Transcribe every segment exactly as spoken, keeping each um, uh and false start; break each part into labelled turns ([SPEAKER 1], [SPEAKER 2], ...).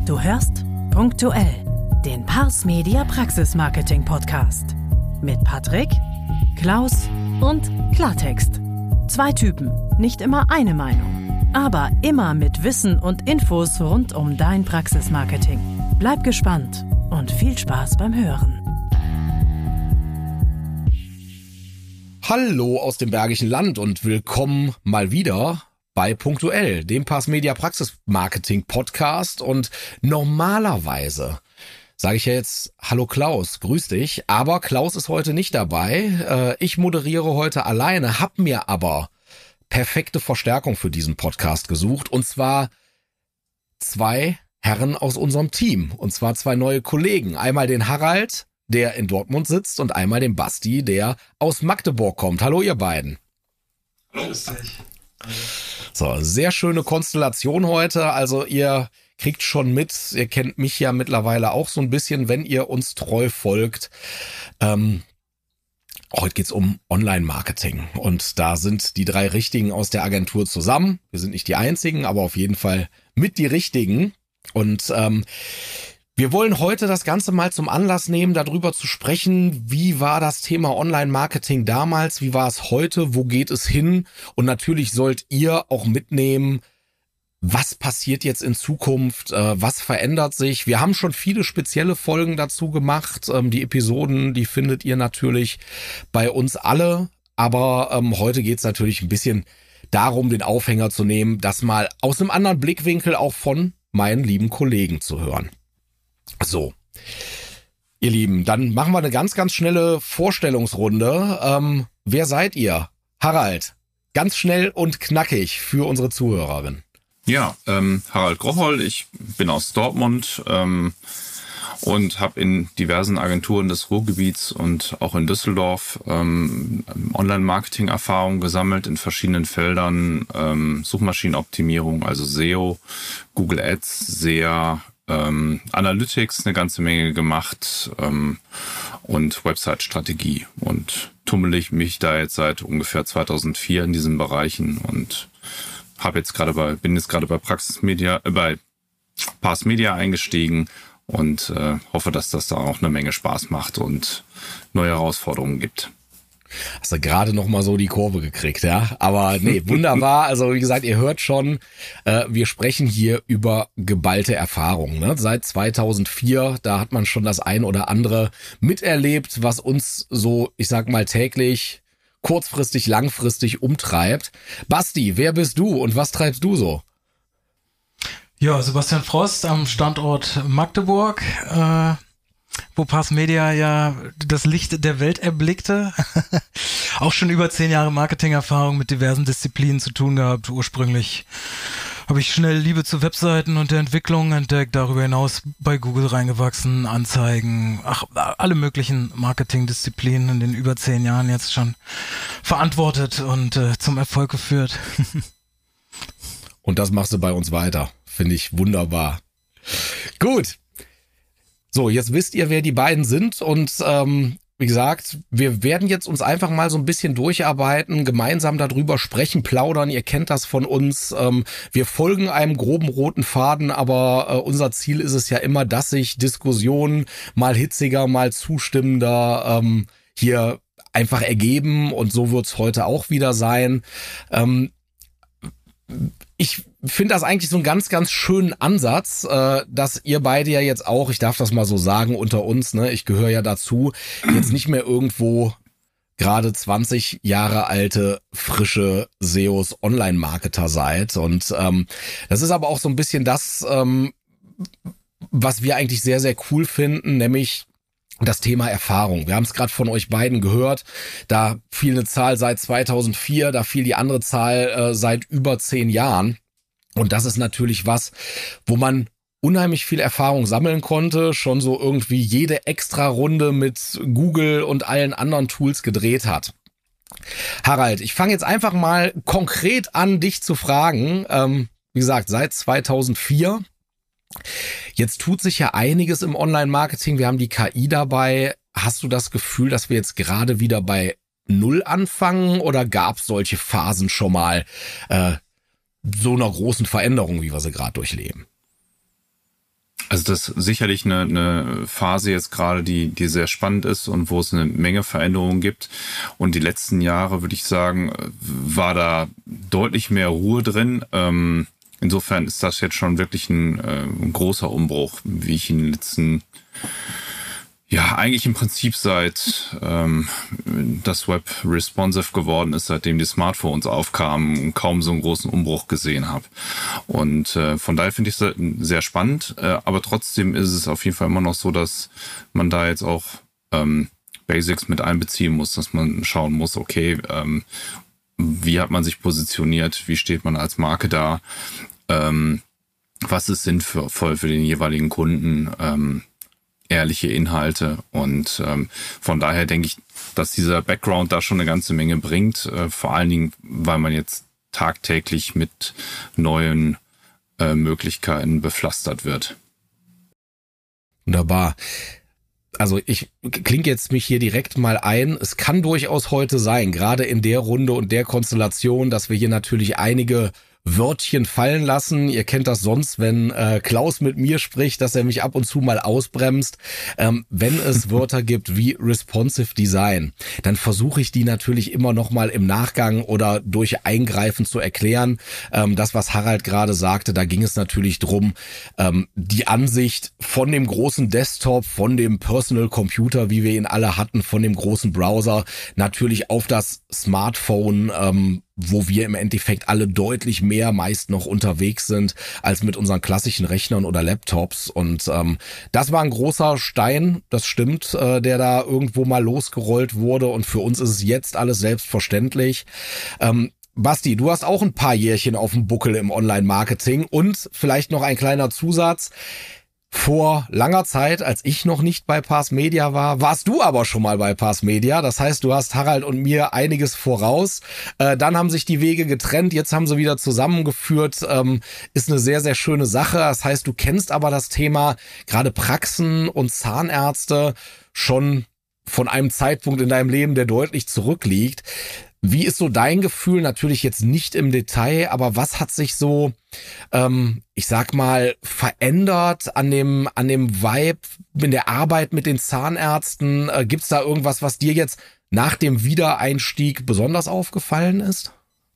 [SPEAKER 1] Du hörst Punktuell, den Pars Media Praxis Marketing Podcast. Mit Patrick, Klaus und Klartext. Zwei Typen, nicht immer eine Meinung, aber immer mit Wissen und Infos rund um dein Praxismarketing. Bleib gespannt und viel Spaß beim Hören.
[SPEAKER 2] Hallo aus dem Bergischen Land und willkommen mal wieder bei Punktuell, dem Pars Media Praxis Marketing Podcast. Und normalerweise sage ich ja jetzt Hallo Klaus, grüß dich, aber Klaus ist heute nicht dabei. Ich moderiere heute alleine, hab mir aber perfekte Verstärkung für diesen Podcast gesucht, und zwar zwei Herren aus unserem Team, und zwar zwei neue Kollegen. Einmal den Harald, der in Dortmund sitzt, und einmal den Basti, der aus Magdeburg kommt. Hallo ihr beiden.
[SPEAKER 3] Hallo. Grüß dich.
[SPEAKER 2] So, sehr schöne Konstellation heute. Also ihr kriegt schon mit, ihr kennt mich ja mittlerweile auch so ein bisschen, wenn ihr uns treu folgt. Ähm, heute geht's um Online-Marketing, und da sind die drei Richtigen aus der Agentur zusammen. Wir sind nicht die einzigen, aber auf jeden Fall mit die Richtigen. Und ähm, wir wollen heute das Ganze mal zum Anlass nehmen, darüber zu sprechen, wie war das Thema Online-Marketing damals, wie war es heute, wo geht es hin? Und natürlich sollt ihr auch mitnehmen, was passiert jetzt in Zukunft, äh, was verändert sich. Wir haben schon viele spezielle Folgen dazu gemacht. Ähm, die Episoden, die findet ihr natürlich bei uns alle. Aber ähm, heute geht es natürlich ein bisschen darum, den Aufhänger zu nehmen, das mal aus einem anderen Blickwinkel auch von meinen lieben Kollegen zu hören. So, ihr Lieben, dann machen wir eine ganz, ganz schnelle Vorstellungsrunde. Ähm, wer seid ihr? Harald, ganz schnell und knackig für unsere Zuhörerin.
[SPEAKER 3] Ja, ähm, Harald Grocholl, ich bin aus Dortmund ähm, und habe in diversen Agenturen des Ruhrgebiets und auch in Düsseldorf ähm, Online-Marketing-Erfahrung gesammelt in verschiedenen Feldern, ähm, Suchmaschinenoptimierung, also S E O, Google Ads, S E A, Ähm, Analytics eine ganze Menge gemacht ähm, und Website-Strategie, und tummel ich mich da jetzt seit ungefähr zweitausendvier in diesen Bereichen und habe jetzt gerade bei bin jetzt gerade bei Praxis Media äh, bei Pars Media eingestiegen und äh, hoffe, dass das da auch eine Menge Spaß macht und neue Herausforderungen gibt.
[SPEAKER 2] Hast du gerade noch mal so die Kurve gekriegt, ja? Aber nee, wunderbar. Also wie gesagt, ihr hört schon, äh, wir sprechen hier über geballte Erfahrung. Ne? Seit zweitausendvier, da hat man schon das ein oder andere miterlebt, was uns so, ich sag mal, täglich, kurzfristig, langfristig umtreibt. Basti, wer bist du und was treibst du so?
[SPEAKER 4] Ja, Sebastian Frost am Standort Magdeburg, äh, wo Pars Media ja das Licht der Welt erblickte. Auch schon über zehn Jahre Marketingerfahrung mit diversen Disziplinen zu tun gehabt. Ursprünglich habe ich schnell Liebe zu Webseiten und der Entwicklung entdeckt, darüber hinaus bei Google reingewachsen, Anzeigen, ach, alle möglichen Marketingdisziplinen in den über zehn Jahren jetzt schon verantwortet und äh, zum Erfolg geführt.
[SPEAKER 2] Und das machst du bei uns weiter. Finde ich wunderbar. Gut. So, jetzt wisst ihr, wer die beiden sind, und ähm, wie gesagt, wir werden jetzt uns einfach mal so ein bisschen durcharbeiten, gemeinsam darüber sprechen, plaudern. Ihr kennt das von uns. Ähm, wir folgen einem groben roten Faden, aber äh, unser Ziel ist es ja immer, dass sich Diskussionen mal hitziger, mal zustimmender ähm, hier einfach ergeben, und so wird's heute auch wieder sein. Ähm, Ich finde das eigentlich so einen ganz, ganz schönen Ansatz, äh, dass ihr beide ja jetzt auch, ich darf das mal so sagen unter uns, ne, ich gehöre ja dazu, jetzt nicht mehr irgendwo gerade zwanzig Jahre alte, frische S E Os, Online-Marketer seid. Und ähm, das ist aber auch so ein bisschen das, ähm, was wir eigentlich sehr, sehr cool finden, nämlich das Thema Erfahrung. Wir haben es gerade von euch beiden gehört, da fiel eine Zahl seit zweitausendvier, da fiel die andere Zahl äh, seit über zehn Jahren. Und das ist natürlich was, wo man unheimlich viel Erfahrung sammeln konnte, schon so irgendwie jede extra Runde mit Google und allen anderen Tools gedreht hat. Harald, ich fange jetzt einfach mal konkret an, dich zu fragen. Ähm, wie gesagt, seit zweitausendvier. Jetzt tut sich ja einiges im Online-Marketing. Wir haben die K I dabei. Hast du das Gefühl, dass wir jetzt gerade wieder bei Null anfangen, oder gab es solche Phasen schon mal äh, so einer großen Veränderung, wie wir sie gerade durchleben?
[SPEAKER 3] Also das ist sicherlich eine, eine Phase jetzt gerade, die, die sehr spannend ist und wo es eine Menge Veränderungen gibt. Und die letzten Jahre, würde ich sagen, war da deutlich mehr Ruhe drin. Ähm, insofern ist das jetzt schon wirklich ein, äh, ein großer Umbruch, wie ich in den letzten Ja, eigentlich im Prinzip seit ähm, das Web responsive geworden ist, seitdem die Smartphones aufkamen, kaum so einen großen Umbruch gesehen habe. Und äh, von daher finde ich es sehr spannend, äh, aber trotzdem ist es auf jeden Fall immer noch so, dass man da jetzt auch ähm, Basics mit einbeziehen muss, dass man schauen muss, okay, ähm, wie hat man sich positioniert, wie steht man als Marke da, ähm, was ist sinnvoll für den jeweiligen Kunden, ähm, ehrliche Inhalte und ähm, von daher denke ich, dass dieser Background da schon eine ganze Menge bringt, äh, vor allen Dingen, weil man jetzt tagtäglich mit neuen äh, Möglichkeiten bepflastert wird.
[SPEAKER 2] Wunderbar. Also ich klinge jetzt mich hier direkt mal ein. Es kann durchaus heute sein, gerade in der Runde und der Konstellation, dass wir hier natürlich einige Wörtchen fallen lassen. Ihr kennt das sonst, wenn äh, Klaus mit mir spricht, dass er mich ab und zu mal ausbremst. Ähm, wenn es Wörter gibt wie Responsive Design, dann versuche ich die natürlich immer noch mal im Nachgang oder durch Eingreifen zu erklären. Ähm, das, was Harald gerade sagte, da ging es natürlich drum, ähm, die Ansicht von dem großen Desktop, von dem Personal Computer, wie wir ihn alle hatten, von dem großen Browser, natürlich auf das Smartphone, ähm, wo wir im Endeffekt alle deutlich mehr meist noch unterwegs sind als mit unseren klassischen Rechnern oder Laptops. Und ähm, das war ein großer Stein, das stimmt, äh, der da irgendwo mal losgerollt wurde. Und für uns ist es jetzt alles selbstverständlich. Ähm, Basti, du hast auch ein paar Jährchen auf dem Buckel im Online-Marketing und vielleicht noch ein kleiner Zusatz. Vor langer Zeit, als ich noch nicht bei Pars Media war, warst du aber schon mal bei Pars Media. Das heißt, du hast Harald und mir einiges voraus. Äh, dann haben sich die Wege getrennt, jetzt haben sie wieder zusammengeführt. Ähm, ist eine sehr, sehr schöne Sache. Das heißt, du kennst aber das Thema gerade Praxen und Zahnärzte schon von einem Zeitpunkt in deinem Leben, der deutlich zurückliegt. Wie ist so dein Gefühl? Natürlich jetzt nicht im Detail, aber was hat sich so, ähm, ich sag mal, verändert an dem an dem Vibe in der Arbeit mit den Zahnärzten? Äh, gibt's da irgendwas, was dir jetzt nach dem Wiedereinstieg besonders aufgefallen ist?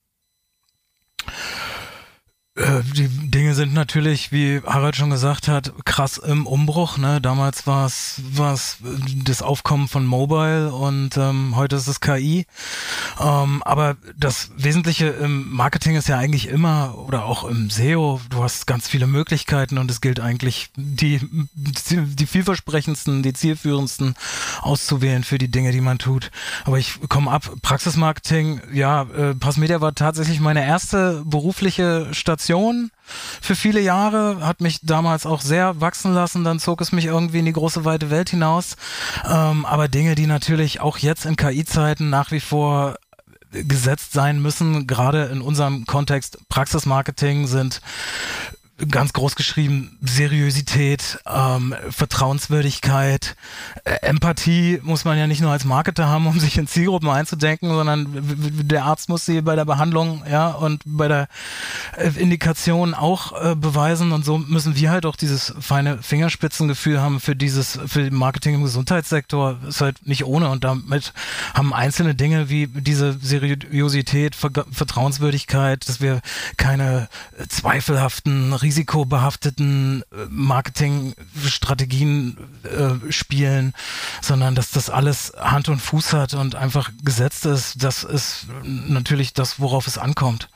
[SPEAKER 4] Die Dinge sind natürlich, wie Harald schon gesagt hat, krass im Umbruch. Ne? Damals war es war's das Aufkommen von Mobile und ähm, heute ist es K I. Ähm, aber das Wesentliche im Marketing ist ja eigentlich immer, oder auch im S E O, du hast ganz viele Möglichkeiten und es gilt eigentlich, die, die vielversprechendsten, die zielführendsten auszuwählen für die Dinge, die man tut. Aber ich komme ab, Praxismarketing, ja, äh, Pars Media war tatsächlich meine erste berufliche Station für viele Jahre, hat mich damals auch sehr wachsen lassen, dann zog es mich irgendwie in die große weite Welt hinaus, ähm, aber Dinge, die natürlich auch jetzt in K I-Zeiten nach wie vor gesetzt sein müssen, gerade in unserem Kontext Praxismarketing, sind ganz groß geschrieben Seriosität, ähm, Vertrauenswürdigkeit, äh, Empathie muss man ja nicht nur als Marketer haben, um sich in Zielgruppen einzudenken, sondern der Arzt muss sie bei der Behandlung, ja, und bei der äh, Indikation auch äh, beweisen, und so müssen wir halt auch dieses feine Fingerspitzengefühl haben für dieses, für Marketing im Gesundheitssektor. Ist halt nicht ohne, und damit haben einzelne Dinge wie diese Seriosität, Ver- Vertrauenswürdigkeit, dass wir keine äh, zweifelhaften, risikobehafteten Marketingstrategien äh, spielen, sondern dass das alles Hand und Fuß hat und einfach gesetzt ist. Das ist natürlich das, worauf es ankommt.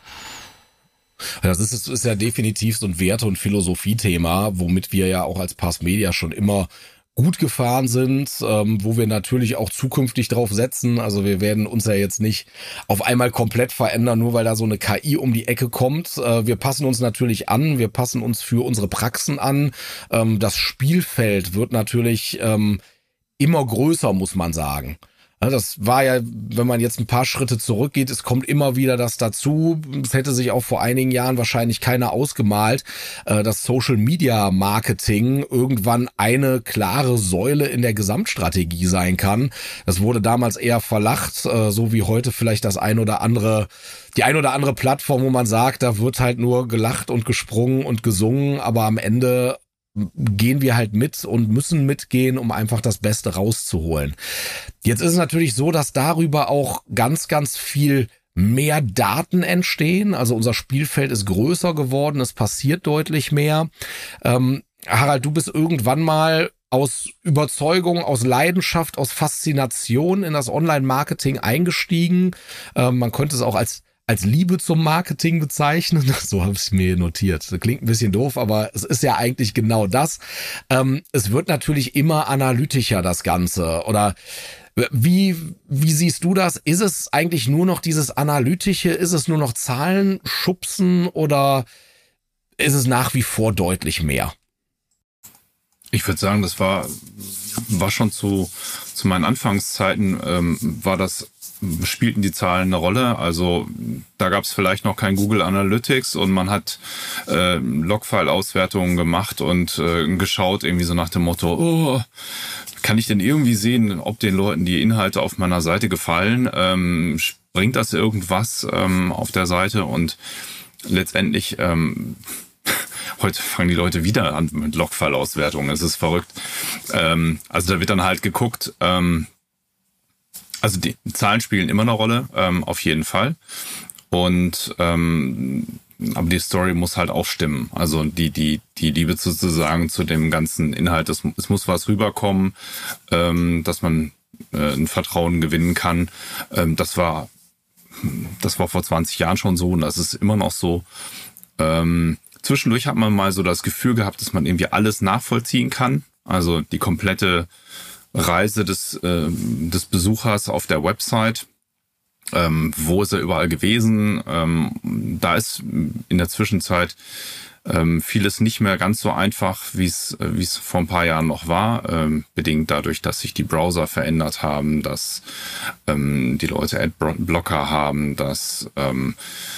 [SPEAKER 2] Das ist, ist ja definitiv so ein Werte- und Philosophie-Thema, womit wir ja auch als Pars Media schon immer gut gefahren sind, ähm, wo wir natürlich auch zukünftig drauf setzen. Also wir werden uns ja jetzt nicht auf einmal komplett verändern, nur weil da so eine K I um die Ecke kommt. Äh, wir passen uns natürlich an, wir passen uns für unsere Praxen an. Ähm, das Spielfeld wird natürlich ähm, immer größer, muss man sagen. Ja, das war ja, wenn man jetzt ein paar Schritte zurückgeht, es kommt immer wieder das dazu. Es hätte sich auch vor einigen Jahren wahrscheinlich keiner ausgemalt, dass Social Media Marketing irgendwann eine klare Säule in der Gesamtstrategie sein kann. Das wurde damals eher verlacht, so wie heute vielleicht das ein oder andere, die ein oder andere Plattform, wo man sagt, da wird halt nur gelacht und gesprungen und gesungen, aber am Ende gehen wir halt mit und müssen mitgehen, um einfach das Beste rauszuholen. Jetzt ist es natürlich so, dass darüber auch ganz, ganz viel mehr Daten entstehen. Also unser Spielfeld ist größer geworden, es passiert deutlich mehr. Ähm, Harald, du bist irgendwann mal aus Überzeugung, aus Leidenschaft, aus Faszination in das Online-Marketing eingestiegen. Ähm, man könnte es auch als als Liebe zum Marketing bezeichnen. So habe ich es mir notiert. Das klingt ein bisschen doof, aber es ist ja eigentlich genau das. Ähm, es wird natürlich immer analytischer, das Ganze. Oder wie, wie siehst du das? Ist es eigentlich nur noch dieses Analytische? Ist es nur noch Zahlen schubsen oder ist es nach wie vor deutlich mehr?
[SPEAKER 3] Ich würde sagen, das war, war schon zu, zu meinen Anfangszeiten, ähm, war das spielten die Zahlen eine Rolle. Also da gab es vielleicht noch kein Google Analytics und man hat äh, Logfile-Auswertungen gemacht und äh, geschaut irgendwie so nach dem Motto, oh, kann ich denn irgendwie sehen, ob den Leuten die Inhalte auf meiner Seite gefallen? Ähm, bringt das irgendwas ähm, auf der Seite? Und letztendlich ähm, heute fangen die Leute wieder an mit Logfile-Auswertungen. Es ist verrückt. Ähm, also da wird dann halt geguckt, ähm, also die Zahlen spielen immer eine Rolle, ähm, auf jeden Fall. Und ähm, aber die Story muss halt auch stimmen. Also die die die Liebe sozusagen zu dem ganzen Inhalt. Es, es muss was rüberkommen, ähm, dass man äh, ein Vertrauen gewinnen kann. Ähm, das war das war vor zwanzig Jahren schon so und das ist immer noch so. Ähm, zwischendurch hat man mal so das Gefühl gehabt, dass man irgendwie alles nachvollziehen kann. Also die komplette Reise des, äh, des Besuchers auf der Website. Ähm, wo ist er überall gewesen? Ähm, da ist in der Zwischenzeit ähm, vieles nicht mehr ganz so einfach, wie es wie es vor ein paar Jahren noch war, ähm, bedingt dadurch, dass sich die Browser verändert haben, dass ähm, die Leute Adblocker haben, dass ähm,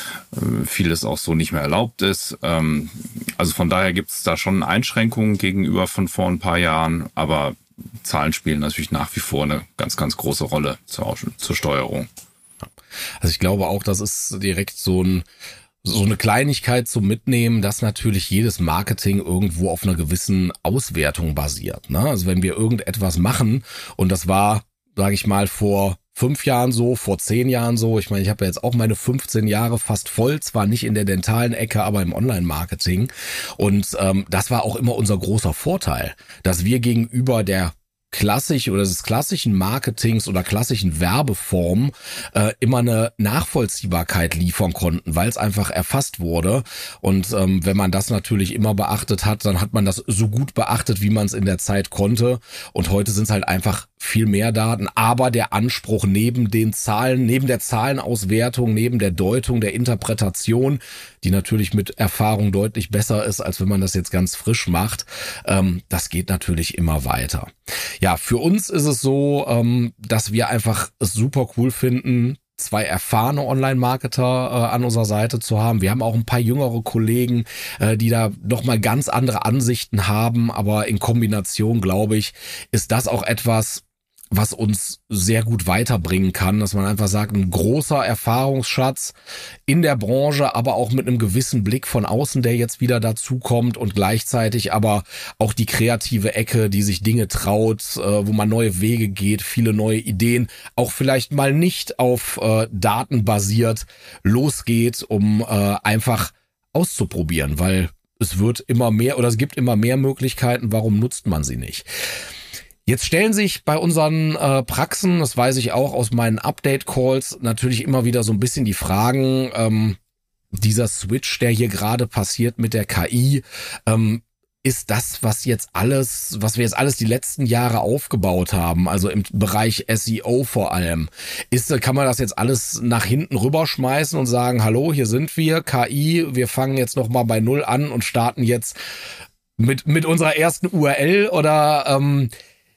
[SPEAKER 3] vieles auch so nicht mehr erlaubt ist. Ähm, also von daher gibt es da schon Einschränkungen gegenüber von vor ein paar Jahren, aber Zahlen spielen natürlich nach wie vor eine ganz, ganz große Rolle zur, zur Steuerung.
[SPEAKER 2] Also ich glaube auch, das ist direkt so ein so eine Kleinigkeit zum Mitnehmen, dass natürlich jedes Marketing irgendwo auf einer gewissen Auswertung basiert. Ne? Also wenn wir irgendetwas machen und das war, sage ich mal, vor fünf Jahren so, vor zehn Jahren so. Ich meine, ich habe ja jetzt auch meine fünfzehn Jahre fast voll, zwar nicht in der dentalen Ecke, aber im Online-Marketing. Und ähm, das war auch immer unser großer Vorteil, dass wir gegenüber der klassisch oder des klassischen Marketings oder klassischen Werbeformen äh, immer eine Nachvollziehbarkeit liefern konnten, weil es einfach erfasst wurde. Und ähm, wenn man das natürlich immer beachtet hat, dann hat man das so gut beachtet, wie man es in der Zeit konnte. Und heute sind es halt einfach viel mehr Daten, aber der Anspruch neben den Zahlen, neben der Zahlenauswertung, neben der Deutung, der Interpretation, die natürlich mit Erfahrung deutlich besser ist, als wenn man das jetzt ganz frisch macht, ähm, das geht natürlich immer weiter. Ja, für uns ist es so, ähm, dass wir einfach es super cool finden, zwei erfahrene Online-Marketer äh, an unserer Seite zu haben. Wir haben auch ein paar jüngere Kollegen, äh, die da nochmal ganz andere Ansichten haben, aber in Kombination, glaube ich, ist das auch etwas, was uns sehr gut weiterbringen kann, dass man einfach sagt, ein großer Erfahrungsschatz in der Branche, aber auch mit einem gewissen Blick von außen, der jetzt wieder dazukommt und gleichzeitig aber auch die kreative Ecke, die sich Dinge traut, äh, wo man neue Wege geht, viele neue Ideen, auch vielleicht mal nicht auf äh, Daten basiert losgeht, um äh, einfach auszuprobieren, weil es wird immer mehr oder es gibt immer mehr Möglichkeiten, warum nutzt man sie nicht? Jetzt stellen sich bei unseren äh, Praxen, das weiß ich auch aus meinen Update-Calls, natürlich immer wieder so ein bisschen die Fragen, ähm, dieser Switch, der hier gerade passiert mit der K I, ähm, ist das, was jetzt alles, was wir jetzt alles die letzten Jahre aufgebaut haben, also im Bereich S E O vor allem, ist, kann man das jetzt alles nach hinten rüberschmeißen und sagen, hallo, hier sind wir, K I, wir fangen jetzt nochmal bei Null an und starten jetzt mit, mit unserer ersten U R L oder, ähm,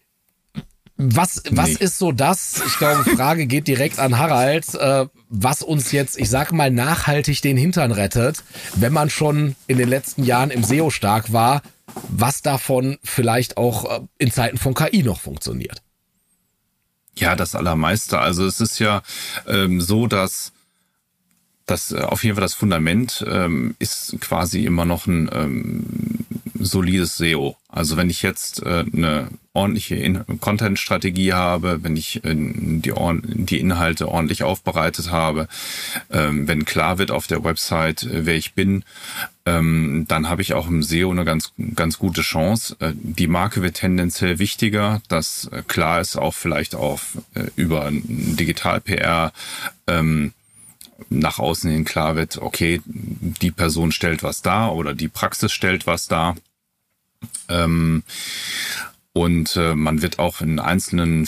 [SPEAKER 2] Was, was nee. ist so das, ich glaube, Frage geht direkt an Harald, äh, was uns jetzt, ich sag mal, nachhaltig den Hintern rettet, wenn man schon in den letzten Jahren im S E O stark war, was davon vielleicht auch äh, in Zeiten von K I noch funktioniert?
[SPEAKER 3] Ja, das Allermeiste. Also es ist ja ähm, so, dass das äh, auf jeden Fall das Fundament ähm, ist quasi immer noch ein ähm, solides S E O. Also wenn ich jetzt äh, eine ordentliche In- Content-Strategie habe, wenn ich äh, die, Or- die Inhalte ordentlich aufbereitet habe, ähm, wenn klar wird auf der Website, äh, wer ich bin, ähm, dann habe ich auch im S E O eine ganz ganz gute Chance. Äh, die Marke wird tendenziell wichtiger, dass äh, klar ist, auch vielleicht auf äh, über Digital-P R ähm, nach außen hin klar wird, okay, die Person stellt was dar oder die Praxis stellt was dar. Ähm, und äh, man wird auch in einzelnen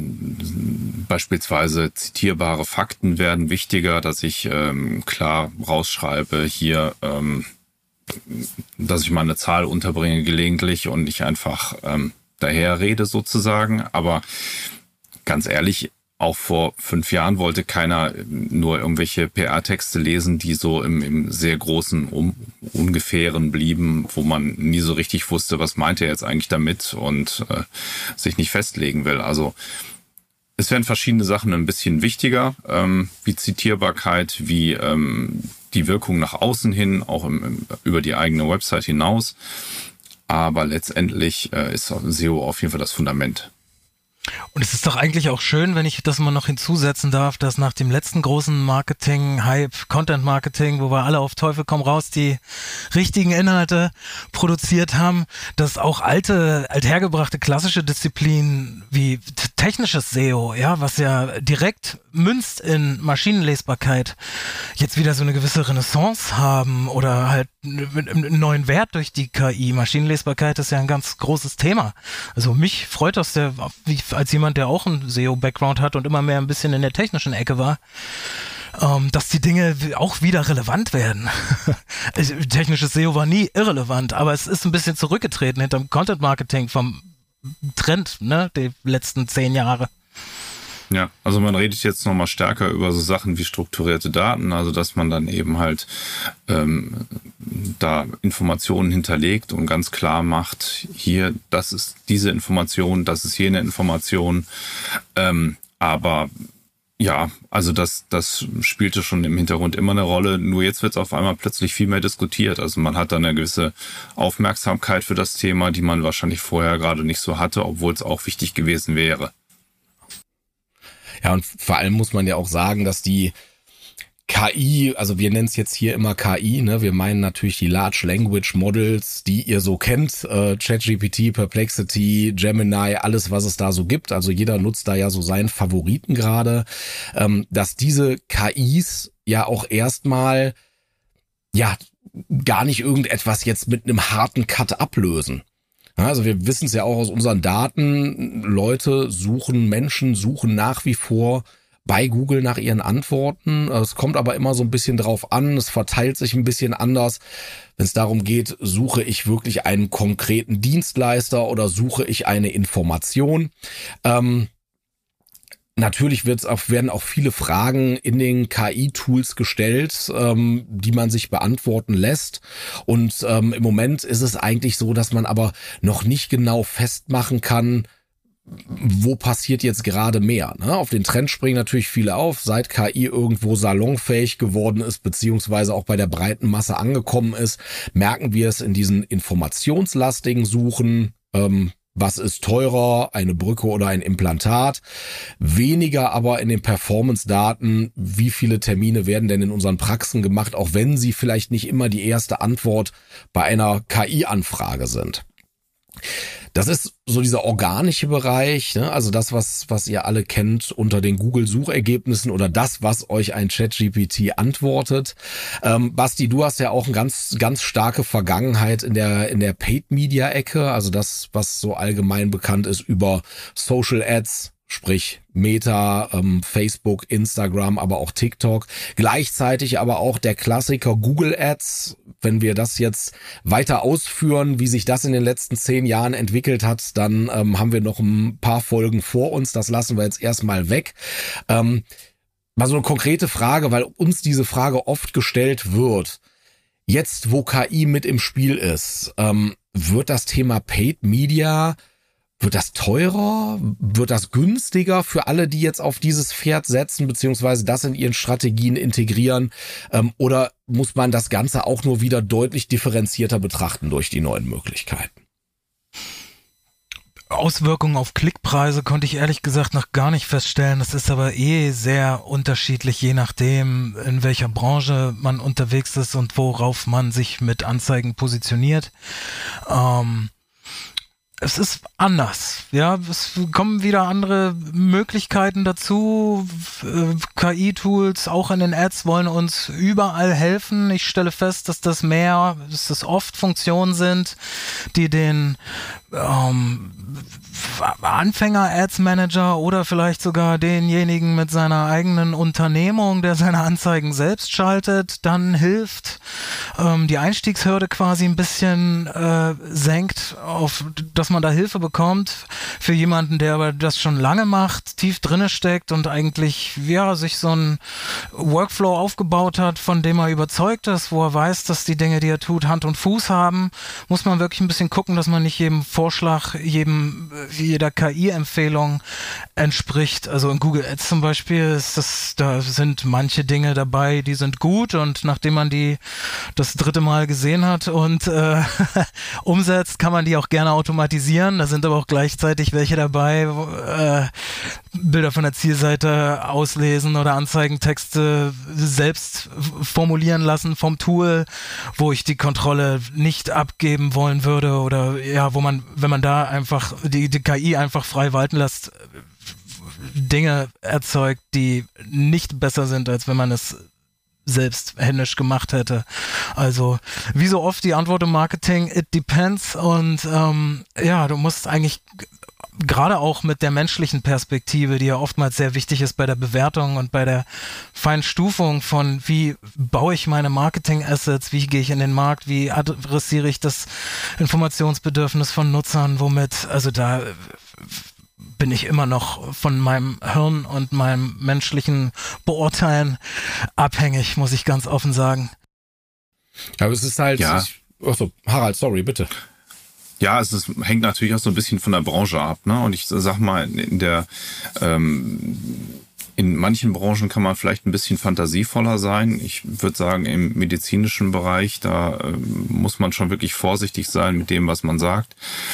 [SPEAKER 3] Fällen beispielsweise zitierbare Fakten werden wichtiger, dass ich ähm, klar rausschreibe hier, ähm, dass ich mal eine Zahl unterbringe gelegentlich und nicht einfach ähm, daher rede sozusagen. Aber ganz ehrlich, auch vor fünf Jahren wollte keiner nur irgendwelche P R-Texte lesen, die so im, im sehr großen, um, ungefähren blieben, wo man nie so richtig wusste, was meint er jetzt eigentlich damit und äh, sich nicht festlegen will. Also es werden verschiedene Sachen ein bisschen wichtiger, ähm, wie Zitierbarkeit, wie ähm, die Wirkung nach außen hin, auch im, im, über die eigene Website hinaus. Aber letztendlich äh, ist S E O auf jeden Fall das Fundament.
[SPEAKER 4] Und es ist doch eigentlich auch schön, wenn ich das mal noch hinzusetzen darf, dass nach dem letzten großen Marketing-Hype, Content-Marketing, wo wir alle auf Teufel komm raus die richtigen Inhalte produziert haben, dass auch alte, althergebrachte klassische Disziplinen wie t- technisches S E O, ja, was ja direkt münzt in Maschinenlesbarkeit, jetzt wieder so eine gewisse Renaissance haben oder halt einen neuen Wert durch die K I. Maschinenlesbarkeit ist ja ein ganz großes Thema. Also mich freut das, der, wie, als jemand, der auch einen S E O-Background hat und immer mehr ein bisschen in der technischen Ecke war, ähm, dass die Dinge auch wieder relevant werden. Technisches S E O war nie irrelevant, aber es ist ein bisschen zurückgetreten hinterm Content-Marketing vom Trend, ne, die letzten zehn Jahre.
[SPEAKER 3] Ja, also man redet jetzt nochmal stärker über so Sachen wie strukturierte Daten, also dass man dann eben halt ähm, da Informationen hinterlegt und ganz klar macht, hier, das ist diese Information, das ist jene Information. Ähm, aber ja, also das, das spielte schon im Hintergrund immer eine Rolle, nur jetzt wird es auf einmal plötzlich viel mehr diskutiert. Also man hat da eine gewisse Aufmerksamkeit für das Thema, die man wahrscheinlich vorher gerade nicht so hatte, obwohl es auch wichtig gewesen wäre.
[SPEAKER 2] Ja, und vor allem muss man ja auch sagen, dass die K I, also wir nennen es jetzt hier immer K I, ne? Wir meinen natürlich die Large Language Models, die ihr so kennt, äh, ChatGPT, Perplexity, Gemini, alles, was es da so gibt. Also jeder nutzt da ja so seinen Favoriten gerade, ähm, dass diese K Is ja auch erstmal, ja, gar nicht irgendetwas jetzt mit einem harten Cut ablösen. Also wir wissen es ja auch aus unseren Daten, Leute suchen, Menschen suchen nach wie vor bei Google nach ihren Antworten. Es kommt aber immer so ein bisschen drauf an, es verteilt sich ein bisschen anders. Wenn es darum geht, suche ich wirklich einen konkreten Dienstleister oder suche ich eine Information. Ähm, Natürlich wird's auch, werden auch viele Fragen in den K I-Tools gestellt, ähm, die man sich beantworten lässt. Und ähm, im Moment ist es eigentlich so, dass man aber noch nicht genau festmachen kann, wo passiert jetzt gerade mehr. Ne? Auf den Trend springen natürlich viele auf, seit K I irgendwo salonfähig geworden ist, beziehungsweise auch bei der breiten Masse angekommen ist, merken wir es in diesen informationslastigen Suchen, ähm, was ist teurer, eine Brücke oder ein Implantat? Weniger aber in den Performance-Daten, wie viele Termine werden denn in unseren Praxen gemacht, auch wenn sie vielleicht nicht immer die erste Antwort bei einer K I-Anfrage sind. Das ist so dieser organische Bereich, ne? Also das, was was ihr alle kennt unter den Google-Suchergebnissen oder das, was euch ein ChatGPT antwortet. Ähm, Basti, du hast ja auch eine ganz ganz starke Vergangenheit in der in der Paid-Media-Ecke, also das, was so allgemein bekannt ist über Social Ads, sprich Meta, ähm, Facebook, Instagram, aber auch TikTok. Gleichzeitig aber auch der Klassiker Google Ads. Wenn wir das jetzt weiter ausführen, wie sich das in den letzten zehn Jahren entwickelt hat, dann ähm, haben wir noch ein paar Folgen vor uns. Das lassen wir jetzt erstmal weg. Ähm, mal so eine konkrete Frage, weil uns diese Frage oft gestellt wird. Jetzt, wo K I mit im Spiel ist, ähm, wird das Thema Paid Media wird das teurer? Wird das günstiger für alle, die jetzt auf dieses Pferd setzen, beziehungsweise das in ihren Strategien integrieren? Ähm, oder muss man das Ganze auch nur wieder deutlich differenzierter betrachten durch die neuen Möglichkeiten?
[SPEAKER 4] Auswirkungen auf Klickpreise konnte ich ehrlich gesagt noch gar nicht feststellen. Das ist aber eh sehr unterschiedlich, je nachdem, in welcher Branche man unterwegs ist und worauf man sich mit Anzeigen positioniert. Ähm, Es ist anders, ja, es kommen wieder andere Möglichkeiten dazu. K I-Tools, auch in den Ads, wollen uns überall helfen. Ich stelle fest, dass das mehr, dass das oft Funktionen sind, die den ähm, Anfänger-Ads-Manager oder vielleicht sogar denjenigen mit seiner eigenen Unternehmung, der seine Anzeigen selbst schaltet, dann hilft, ähm, die Einstiegshürde quasi ein bisschen äh, senkt, auf dass man da Hilfe bekommt für jemanden, der aber das schon lange macht, tief drinne steckt und eigentlich ja sich so einen Workflow aufgebaut hat, von dem er überzeugt ist, wo er weiß, dass die Dinge, die er tut, Hand und Fuß haben, muss man wirklich ein bisschen gucken, dass man nicht jedem Vorschlag, jedem jeder K I-Empfehlung entspricht. Also in Google Ads zum Beispiel ist das, da sind manche Dinge dabei, die sind gut und nachdem man die das dritte Mal gesehen hat und äh, umsetzt, kann man die auch gerne automatisieren. Da sind aber auch gleichzeitig welche dabei, äh, Bilder von der Zielseite auslesen oder Anzeigentexte selbst formulieren lassen vom Tool, wo ich die Kontrolle nicht abgeben wollen würde oder ja, wo man, wenn man da einfach die, die K I einfach frei walten lässt, Dinge erzeugt, die nicht besser sind, als wenn man es selbst händisch gemacht hätte. Also wie so oft die Antwort im Marketing, it depends und ähm, ja, du musst eigentlich gerade auch mit der menschlichen Perspektive, die ja oftmals sehr wichtig ist bei der Bewertung und bei der Feinstufung von wie baue ich meine Marketing-Assets, wie gehe ich in den Markt, wie adressiere ich das Informationsbedürfnis von Nutzern, womit, also da bin ich immer noch von meinem Hirn und meinem menschlichen Beurteilen abhängig, muss ich ganz offen sagen.
[SPEAKER 2] Ja, aber es ist halt,
[SPEAKER 3] ja.
[SPEAKER 2] ich, achso, Harald, sorry, bitte.
[SPEAKER 3] Ja, es ist, hängt natürlich auch so ein bisschen von der Branche ab, ne? Und ich sag mal, in der ähm, in manchen Branchen kann man vielleicht ein bisschen fantasievoller sein. Ich würde sagen, im medizinischen Bereich, da äh, muss man schon wirklich vorsichtig sein mit dem, was man sagt.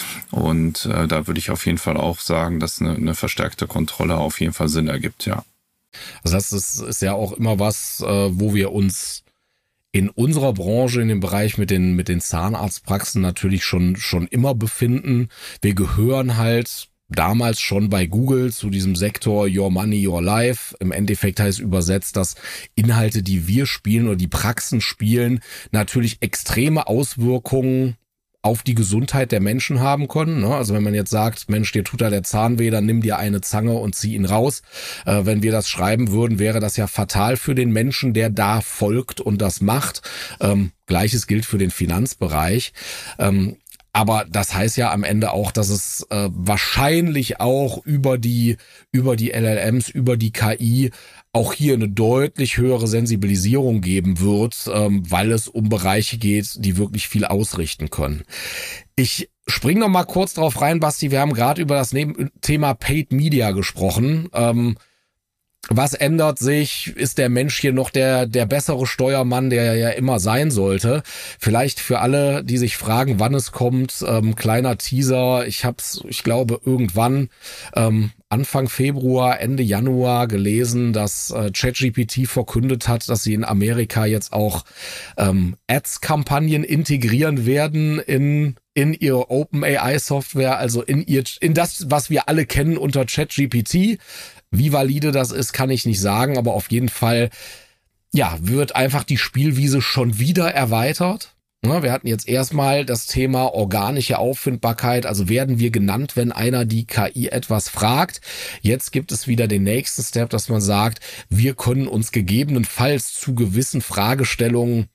[SPEAKER 3] Und äh, da würde ich auf jeden Fall auch sagen, dass eine, eine verstärkte Kontrolle auf jeden Fall Sinn ergibt, ja.
[SPEAKER 2] Also das ist, ist ja auch immer was, äh, wo wir uns in unserer Branche, in dem Bereich mit den, mit den Zahnarztpraxen natürlich schon, schon immer befinden. Wir gehören halt damals schon bei Google zu diesem Sektor Your Money, Your Life. Im Endeffekt heißt übersetzt, dass Inhalte, die wir spielen oder die Praxen spielen, natürlich extreme Auswirkungen auf die Gesundheit der Menschen haben können. Also wenn man jetzt sagt, Mensch, dir tut da der Zahn weh, dann nimm dir eine Zange und zieh ihn raus. Äh, wenn wir das schreiben würden, wäre das ja fatal für den Menschen, der da folgt und das macht. Ähm, Gleiches gilt für den Finanzbereich. Ähm, aber das heißt ja am Ende auch, dass es äh, wahrscheinlich auch über die, über die L L Ms, über die K I auch hier eine deutlich höhere Sensibilisierung geben wird, ähm, weil es um Bereiche geht, die wirklich viel ausrichten können. Ich spring noch mal kurz drauf rein, Basti. Wir haben gerade über das Thema Paid Media gesprochen. Ähm, was ändert sich? Ist der Mensch hier noch der der bessere Steuermann, der ja immer sein sollte? Vielleicht für alle, die sich fragen, wann es kommt, ähm, kleiner Teaser. Ich hab's, ich glaube, irgendwann ähm, Anfang Februar, Ende Januar gelesen, dass äh, ChatGPT verkündet hat, dass sie in Amerika jetzt auch ähm, Ads-Kampagnen integrieren werden in in ihre OpenAI-Software, also in ihr in das, was wir alle kennen unter ChatGPT. Wie valide das ist, kann ich nicht sagen, aber auf jeden Fall, ja, wird einfach die Spielwiese schon wieder erweitert. Wir hatten jetzt erstmal das Thema organische Auffindbarkeit, also werden wir genannt, wenn einer die K I etwas fragt. Jetzt gibt es wieder den nächsten Step, dass man sagt, wir können uns gegebenenfalls zu gewissen Fragestellungen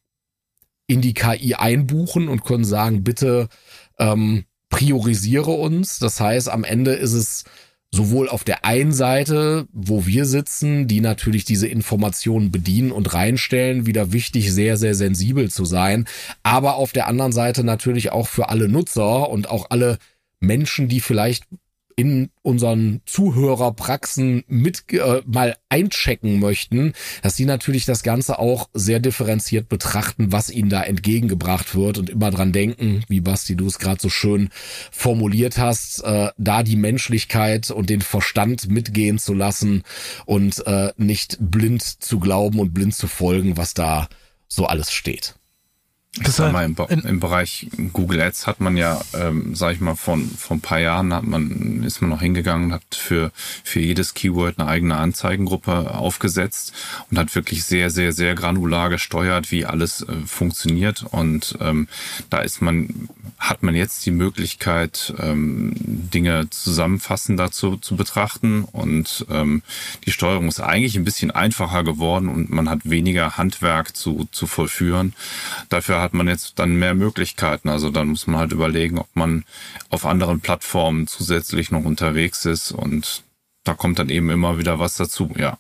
[SPEAKER 2] in die K I einbuchen und können sagen, bitte ähm, priorisiere uns. Das heißt, am Ende ist es sowohl auf der einen Seite, wo wir sitzen, die natürlich diese Informationen bedienen und reinstellen, wieder wichtig, sehr, sehr sensibel zu sein, aber auf der anderen Seite natürlich auch für alle Nutzer und auch alle Menschen, die vielleicht in unseren Zuhörerpraxen mit äh, mal einchecken möchten, dass sie natürlich das Ganze auch sehr differenziert betrachten, was ihnen da entgegengebracht wird und immer dran denken, wie Basti, du es gerade so schön formuliert hast, äh, da die Menschlichkeit und den Verstand mitgehen zu lassen und äh, nicht blind zu glauben und blind zu folgen, was da so alles steht.
[SPEAKER 3] Ich sag mal, im, im Bereich Google Ads hat man ja, ähm, sag ich mal, von, von ein paar Jahren hat man, ist man noch hingegangen und hat für, für jedes Keyword eine eigene Anzeigengruppe aufgesetzt und hat wirklich sehr, sehr, sehr granular gesteuert, wie alles äh, funktioniert. Und ähm, da ist man, hat man jetzt die Möglichkeit, ähm, Dinge zusammenfassend dazu zu betrachten. Und ähm, die Steuerung ist eigentlich ein bisschen einfacher geworden und man hat weniger Handwerk zu, zu vollführen. Dafür hat man jetzt dann mehr Möglichkeiten. Also dann muss man halt überlegen, ob man auf anderen Plattformen zusätzlich noch unterwegs ist und da kommt dann eben immer wieder was dazu, ja.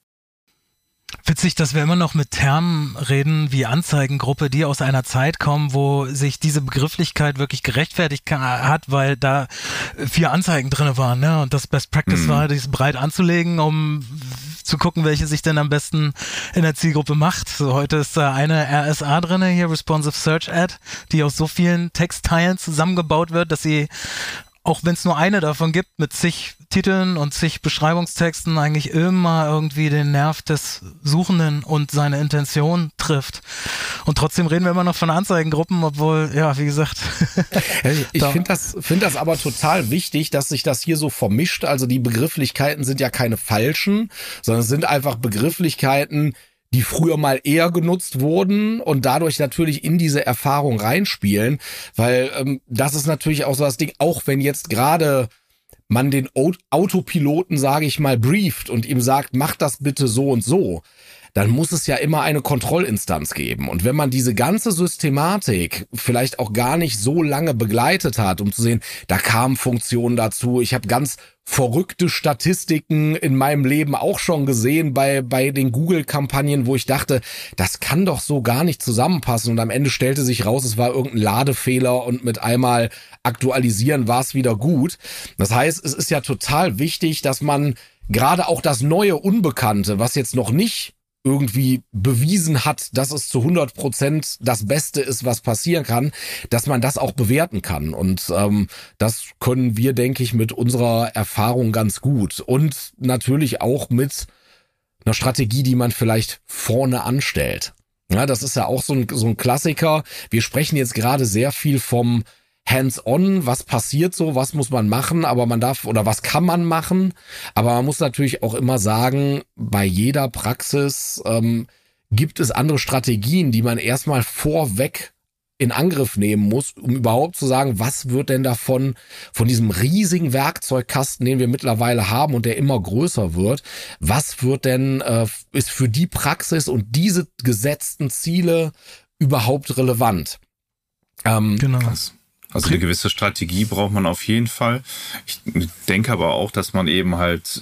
[SPEAKER 4] Witzig, dass wir immer noch mit Termen reden wie Anzeigengruppe, die aus einer Zeit kommen, wo sich diese Begrifflichkeit wirklich gerechtfertigt hat, weil da vier Anzeigen drin waren, ne? Und das Best Practice mhm. war, dies breit anzulegen, um zu gucken, welche sich denn am besten in der Zielgruppe macht. So, heute ist da eine R S A drin, hier Responsive Search Ad, die aus so vielen Textteilen zusammengebaut wird, dass sie, auch wenn es nur eine davon gibt, mit zig Titeln und zig Beschreibungstexten eigentlich immer irgendwie den Nerv des Suchenden und seine Intention trifft. Und trotzdem reden wir immer noch von Anzeigengruppen, obwohl, ja, wie gesagt.
[SPEAKER 2] Ich finde das, finde das aber total wichtig, dass sich das hier so vermischt. Also die Begrifflichkeiten sind ja keine falschen, sondern es sind einfach Begrifflichkeiten, die früher mal eher genutzt wurden und dadurch natürlich in diese Erfahrung reinspielen, weil ähm, das ist natürlich auch so das Ding, auch wenn jetzt gerade man den Autopiloten, sage ich mal, brieft und ihm sagt, mach das bitte so und so, dann muss es ja immer eine Kontrollinstanz geben. Und wenn man diese ganze Systematik vielleicht auch gar nicht so lange begleitet hat, um zu sehen, da kamen Funktionen dazu, ich habe ganz verrückte Statistiken in meinem Leben auch schon gesehen bei bei den Google-Kampagnen, wo ich dachte, das kann doch so gar nicht zusammenpassen. Und am Ende stellte sich raus, es war irgendein Ladefehler und mit einmal aktualisieren war es wieder gut. Das heißt, es ist ja total wichtig, dass man gerade auch das neue Unbekannte, was jetzt noch nicht irgendwie bewiesen hat, dass es zu hundert Prozent das Beste ist, was passieren kann, dass man das auch bewerten kann. Und ähm, das können wir, denke ich, mit unserer Erfahrung ganz gut. Und natürlich auch mit einer Strategie, die man vielleicht vorne anstellt. Ja, das ist ja auch so ein, so ein Klassiker. Wir sprechen jetzt gerade sehr viel vom Hands-on, was passiert so, was muss man machen, aber man darf, oder was kann man machen, aber man muss natürlich auch immer sagen, bei jeder Praxis ähm, gibt es andere Strategien, die man erstmal vorweg in Angriff nehmen muss, um überhaupt zu sagen, was wird denn davon, von diesem riesigen Werkzeugkasten, den wir mittlerweile haben und der immer größer wird, was wird denn, äh, ist für die Praxis und diese gesetzten Ziele überhaupt relevant?
[SPEAKER 3] Ähm, genau. Also eine gewisse Strategie braucht man auf jeden Fall. Ich denke aber auch, dass man eben halt,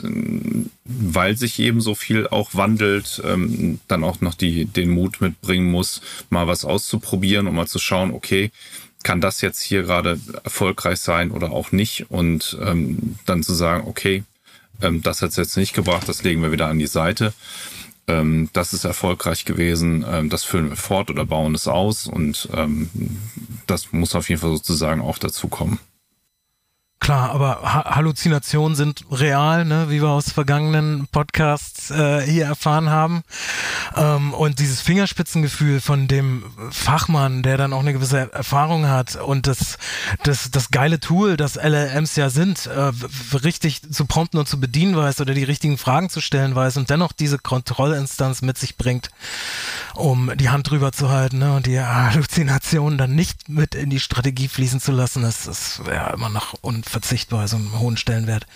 [SPEAKER 3] weil sich eben so viel auch wandelt, dann auch noch die den Mut mitbringen muss, mal was auszuprobieren und mal zu schauen, okay, kann das jetzt hier gerade erfolgreich sein oder auch nicht? Und ähm, dann zu sagen, okay, ähm, das hat es jetzt nicht gebracht, das legen wir wieder an die Seite. Ähm, das ist erfolgreich gewesen, ähm, das füllen wir fort oder bauen es aus und ähm, das muss auf jeden Fall sozusagen auch dazu kommen.
[SPEAKER 4] Klar, aber ha- Halluzinationen sind real, ne, wie wir aus vergangenen Podcasts äh, hier erfahren haben. Ähm, und dieses Fingerspitzengefühl von dem Fachmann, der dann auch eine gewisse Erfahrung hat und das das das geile Tool, das L L Ms ja sind, äh, richtig zu prompten und zu bedienen weiß oder die richtigen Fragen zu stellen weiß und dennoch diese Kontrollinstanz mit sich bringt, um die Hand drüber zu halten, ne, und die Halluzinationen dann nicht mit in die Strategie fließen zu lassen, das, das wäre immer noch unverzichtbar, so einen hohen Stellenwert.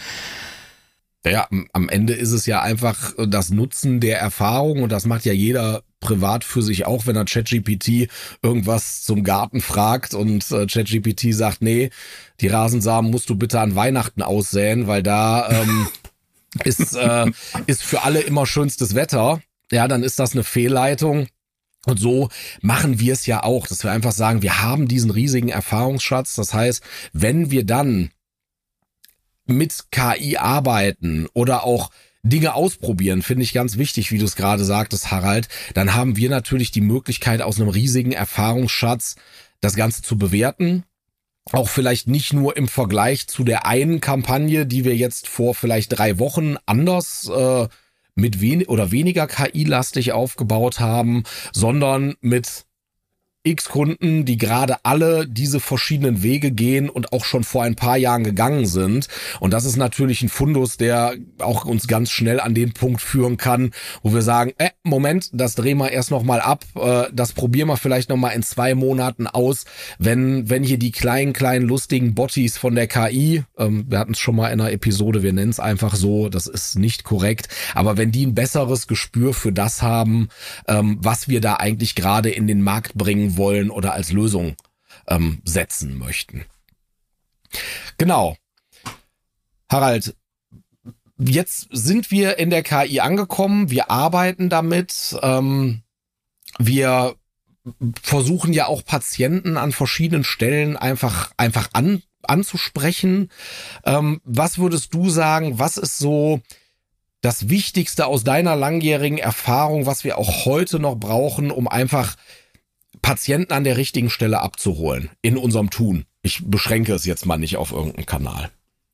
[SPEAKER 2] Ja, am Ende ist es ja einfach das Nutzen der Erfahrung und das macht ja jeder privat für sich auch, wenn er ChatGPT irgendwas zum Garten fragt und äh, ChatGPT sagt, nee, die Rasensamen musst du bitte an Weihnachten aussäen, weil da ähm, ist, äh, ist für alle immer schönstes Wetter. Ja, dann ist das eine Fehlleitung. Und so machen wir es ja auch, dass wir einfach sagen, wir haben diesen riesigen Erfahrungsschatz. Das heißt, wenn wir dann mit K I arbeiten oder auch Dinge ausprobieren, finde ich ganz wichtig, wie du es gerade sagtest, Harald, dann haben wir natürlich die Möglichkeit, aus einem riesigen Erfahrungsschatz das Ganze zu bewerten. Auch vielleicht nicht nur im Vergleich zu der einen Kampagne, die wir jetzt vor vielleicht drei Wochen anders äh, mit wen oder weniger K I-lastig aufgebaut haben, sondern mit X Kunden, die gerade alle diese verschiedenen Wege gehen und auch schon vor ein paar Jahren gegangen sind. Und das ist natürlich ein Fundus, der auch uns ganz schnell an den Punkt führen kann, wo wir sagen, äh, Moment, das drehen wir erst noch mal ab, äh, das probieren wir vielleicht noch mal in zwei Monaten aus, wenn wenn hier die kleinen, kleinen, lustigen Botties von der K I, ähm, wir hatten es schon mal in einer Episode, wir nennen es einfach so, das ist nicht korrekt, aber wenn die ein besseres Gespür für das haben, ähm, was wir da eigentlich gerade in den Markt bringen wollen oder als Lösung ähm, setzen möchten. Genau. Harald, jetzt sind wir in der K I angekommen, wir arbeiten damit, ähm, wir versuchen ja auch Patienten an verschiedenen Stellen einfach einfach an, anzusprechen. Ähm, was würdest du sagen, was ist so das Wichtigste aus deiner langjährigen Erfahrung, was wir auch heute noch brauchen, um einfach Patienten an der richtigen Stelle abzuholen in unserem Tun? Ich beschränke es jetzt mal nicht auf irgendeinen Kanal.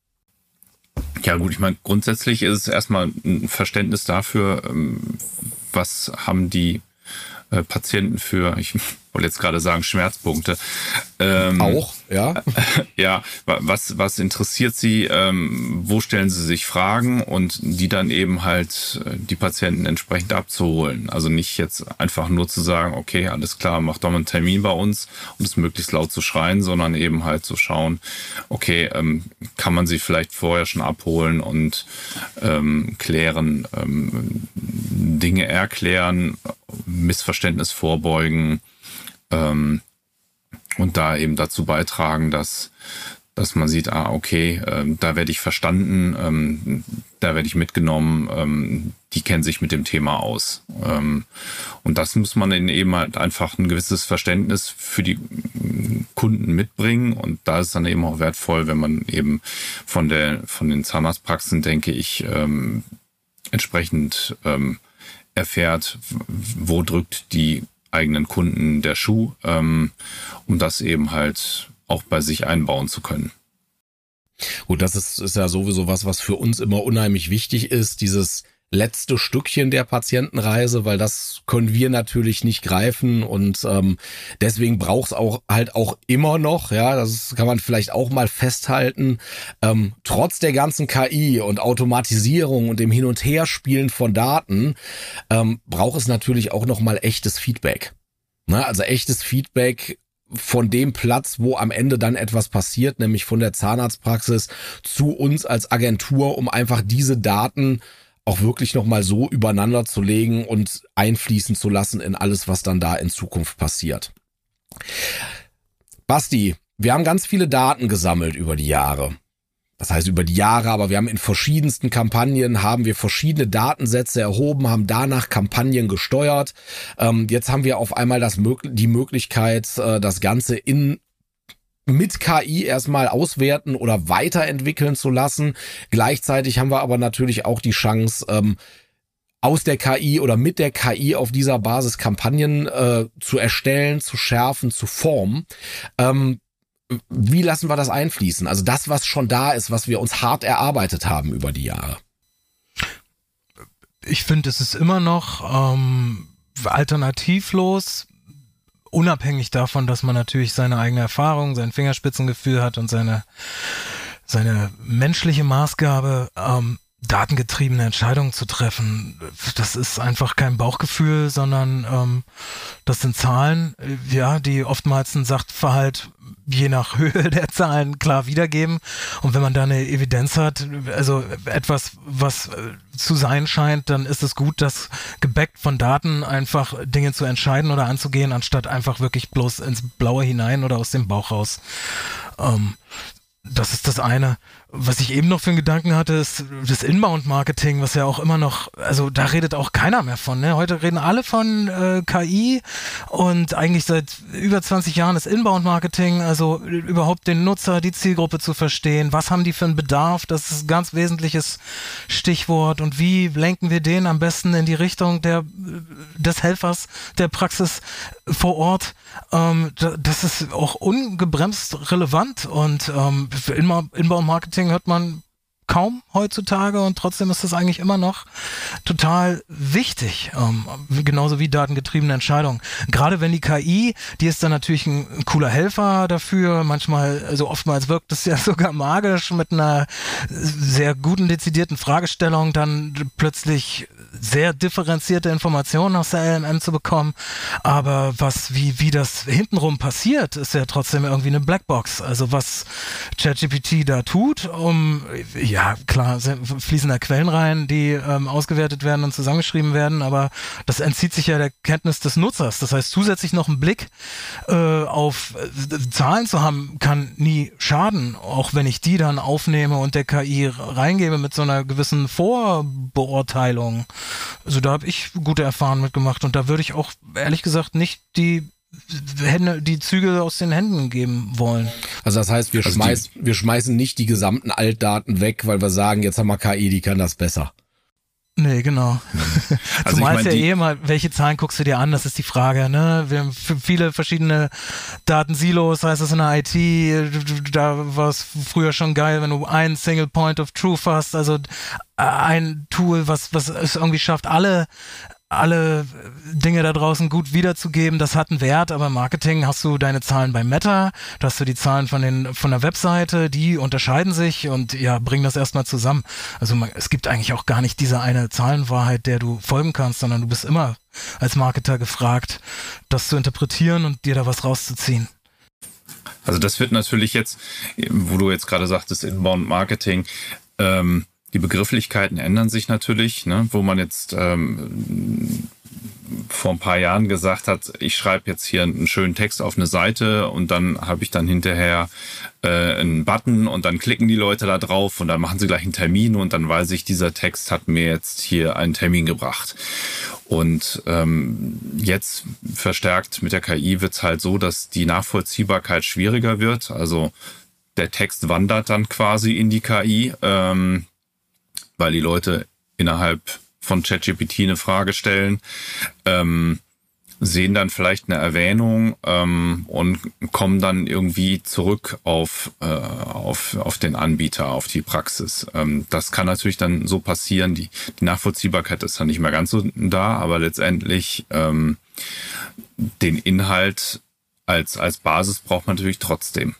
[SPEAKER 3] Ja gut, ich meine, grundsätzlich ist es erstmal ein Verständnis dafür, was haben die Patienten für, ich wollte jetzt gerade sagen, Schmerzpunkte. Ähm,
[SPEAKER 2] Auch, ja.
[SPEAKER 3] Ja, was, was interessiert sie, ähm, wo stellen sie sich Fragen und die dann eben halt die Patienten entsprechend abzuholen. Also nicht jetzt einfach nur zu sagen, okay, alles klar, mach doch mal einen Termin bei uns und es möglichst laut zu schreien, sondern eben halt zu schauen, okay, ähm, kann man sie vielleicht vorher schon abholen und ähm, klären, ähm, Dinge erklären, Missverständnis vorbeugen, ähm, und da eben dazu beitragen, dass dass man sieht, ah, okay, ähm, da werde ich verstanden, ähm, da werde ich mitgenommen, ähm, die kennen sich mit dem Thema aus. Ähm, und das muss man eben halt einfach ein gewisses Verständnis für die Kunden mitbringen. Und da ist es dann eben auch wertvoll, wenn man eben von der von den Zahnarztpraxen, denke ich, ähm, entsprechend ähm, erfährt, wo drückt die eigenen Kunden der Schuh, ähm, um das eben halt auch bei sich einbauen zu können.
[SPEAKER 2] Gut, das ist, ist ja sowieso was, was für uns immer unheimlich wichtig ist, dieses letzte Stückchen der Patientenreise, weil das können wir natürlich nicht greifen und ähm, deswegen braucht es auch halt auch immer noch, ja, das kann man vielleicht auch mal festhalten, ähm, trotz der ganzen K I und Automatisierung und dem Hin- und Herspielen von Daten, ähm, braucht es natürlich auch noch mal echtes Feedback. Ne? Also echtes Feedback von dem Platz, wo am Ende dann etwas passiert, nämlich von der Zahnarztpraxis zu uns als Agentur, um einfach diese Daten auch wirklich nochmal so übereinander zu legen und einfließen zu lassen in alles, was dann da in Zukunft passiert. Basti, wir haben ganz viele Daten gesammelt über die Jahre. Das heißt über die Jahre, aber wir haben in verschiedensten Kampagnen, haben wir verschiedene Datensätze erhoben, haben danach Kampagnen gesteuert. Ähm, jetzt haben wir auf einmal das, die Möglichkeit, äh, das Ganze in mit K I erstmal auswerten oder weiterentwickeln zu lassen. Gleichzeitig haben wir aber natürlich auch die Chance, ähm, aus der K I oder mit der K I auf dieser Basis Kampagnen äh, zu erstellen, zu schärfen, zu formen. Ähm, wie lassen wir das einfließen? Also das, was schon da ist, was wir uns hart erarbeitet haben über die Jahre.
[SPEAKER 4] Ich finde, es ist immer noch ähm, alternativlos, unabhängig davon, dass man natürlich seine eigene Erfahrung, sein Fingerspitzengefühl hat und seine seine menschliche Maßgabe, ähm, datengetriebene Entscheidungen zu treffen. Das ist einfach kein Bauchgefühl, sondern ähm, das sind Zahlen, ja, die oftmals ein Sachverhalt je nach Höhe der Zahlen klar wiedergeben. Und wenn man da eine Evidenz hat, also etwas, was zu sein scheint, dann ist es gut, das gebackt von Daten einfach Dinge zu entscheiden oder anzugehen, anstatt einfach wirklich bloß ins Blaue hinein oder aus dem Bauch raus. Ähm, Das ist das eine. Was ich eben noch für einen Gedanken hatte, ist das Inbound-Marketing, was ja auch immer noch, also da redet auch keiner mehr von. Ne? Heute reden alle von äh, K I und eigentlich seit über zwanzig Jahren ist Inbound-Marketing, also überhaupt den Nutzer, die Zielgruppe zu verstehen. Was haben die für einen Bedarf? Das ist ein ganz wesentliches Stichwort. Und wie lenken wir den am besten in die Richtung der, des Helfers, der Praxis vor Ort? Ähm, das ist auch ungebremst relevant und ähm, für Inbound-Marketing hört man kaum heutzutage und trotzdem ist das eigentlich immer noch total wichtig, ähm, genauso wie datengetriebene Entscheidungen. Gerade wenn die K I, die ist dann natürlich ein, ein cooler Helfer dafür, manchmal, also oftmals wirkt es ja sogar magisch mit einer sehr guten, dezidierten Fragestellung, dann plötzlich sehr differenzierte Informationen aus der L M M zu bekommen, aber was, wie, wie das hintenrum passiert, ist ja trotzdem irgendwie eine Blackbox. Also was ChatGPT da tut, um, ja klar, fließen da Quellen rein, die ähm, ausgewertet werden und zusammengeschrieben werden, aber das entzieht sich ja der Kenntnis des Nutzers. Das heißt, zusätzlich noch einen Blick äh, auf äh, Zahlen zu haben, kann nie schaden, auch wenn ich die dann aufnehme und der K I reingebe mit so einer gewissen Vorbeurteilung. Also da habe ich gute Erfahrungen mitgemacht und da würde ich auch ehrlich gesagt nicht die Hände, die Zügel aus den Händen geben wollen.
[SPEAKER 2] Also das heißt, wir,
[SPEAKER 3] also
[SPEAKER 2] schmeiß, wir schmeißen nicht die gesamten Altdaten weg, weil wir sagen, jetzt haben wir K I, die kann das besser.
[SPEAKER 4] Nee, genau.
[SPEAKER 3] Also
[SPEAKER 4] Zumal
[SPEAKER 3] ich mein,
[SPEAKER 4] es ja
[SPEAKER 3] die,
[SPEAKER 4] eh immer, welche Zahlen guckst du dir an, das ist die Frage, ne? Wir haben viele verschiedene Datensilos, heißt es in der I T, da war es früher schon geil, wenn du einen Single Point of Truth hast, also ein Tool, was, was es irgendwie schafft, alle alle Dinge da draußen gut wiederzugeben, das hat einen Wert, aber im Marketing hast du deine Zahlen bei Meta, da hast du die Zahlen von den von der Webseite, die unterscheiden sich und ja, bringen das erstmal zusammen. Also man, es gibt eigentlich auch gar nicht diese eine Zahlenwahrheit, der du folgen kannst, sondern du bist immer als Marketer gefragt, das zu interpretieren und dir da was rauszuziehen.
[SPEAKER 3] Also das wird natürlich jetzt, wo du jetzt gerade sagtest, Inbound Marketing, ähm, die Begrifflichkeiten ändern sich natürlich, ne? Wo man jetzt ähm, vor ein paar Jahren gesagt hat, ich schreibe jetzt hier einen schönen Text auf eine Seite und dann habe ich dann hinterher äh, einen Button und dann klicken die Leute da drauf und dann machen sie gleich einen Termin und dann weiß ich, dieser Text hat mir jetzt hier einen Termin gebracht. Und ähm, jetzt verstärkt mit der K I wird es halt so, dass die Nachvollziehbarkeit schwieriger wird. Also der Text wandert dann quasi in die K I, ähm, weil die Leute innerhalb von ChatGPT eine Frage stellen, ähm, sehen dann vielleicht eine Erwähnung ähm, und kommen dann irgendwie zurück auf, äh, auf, auf den Anbieter, auf die Praxis. Ähm, das kann natürlich dann so passieren, die, die Nachvollziehbarkeit ist dann nicht mehr ganz so da, aber letztendlich ähm, den Inhalt als, als Basis braucht man natürlich trotzdem.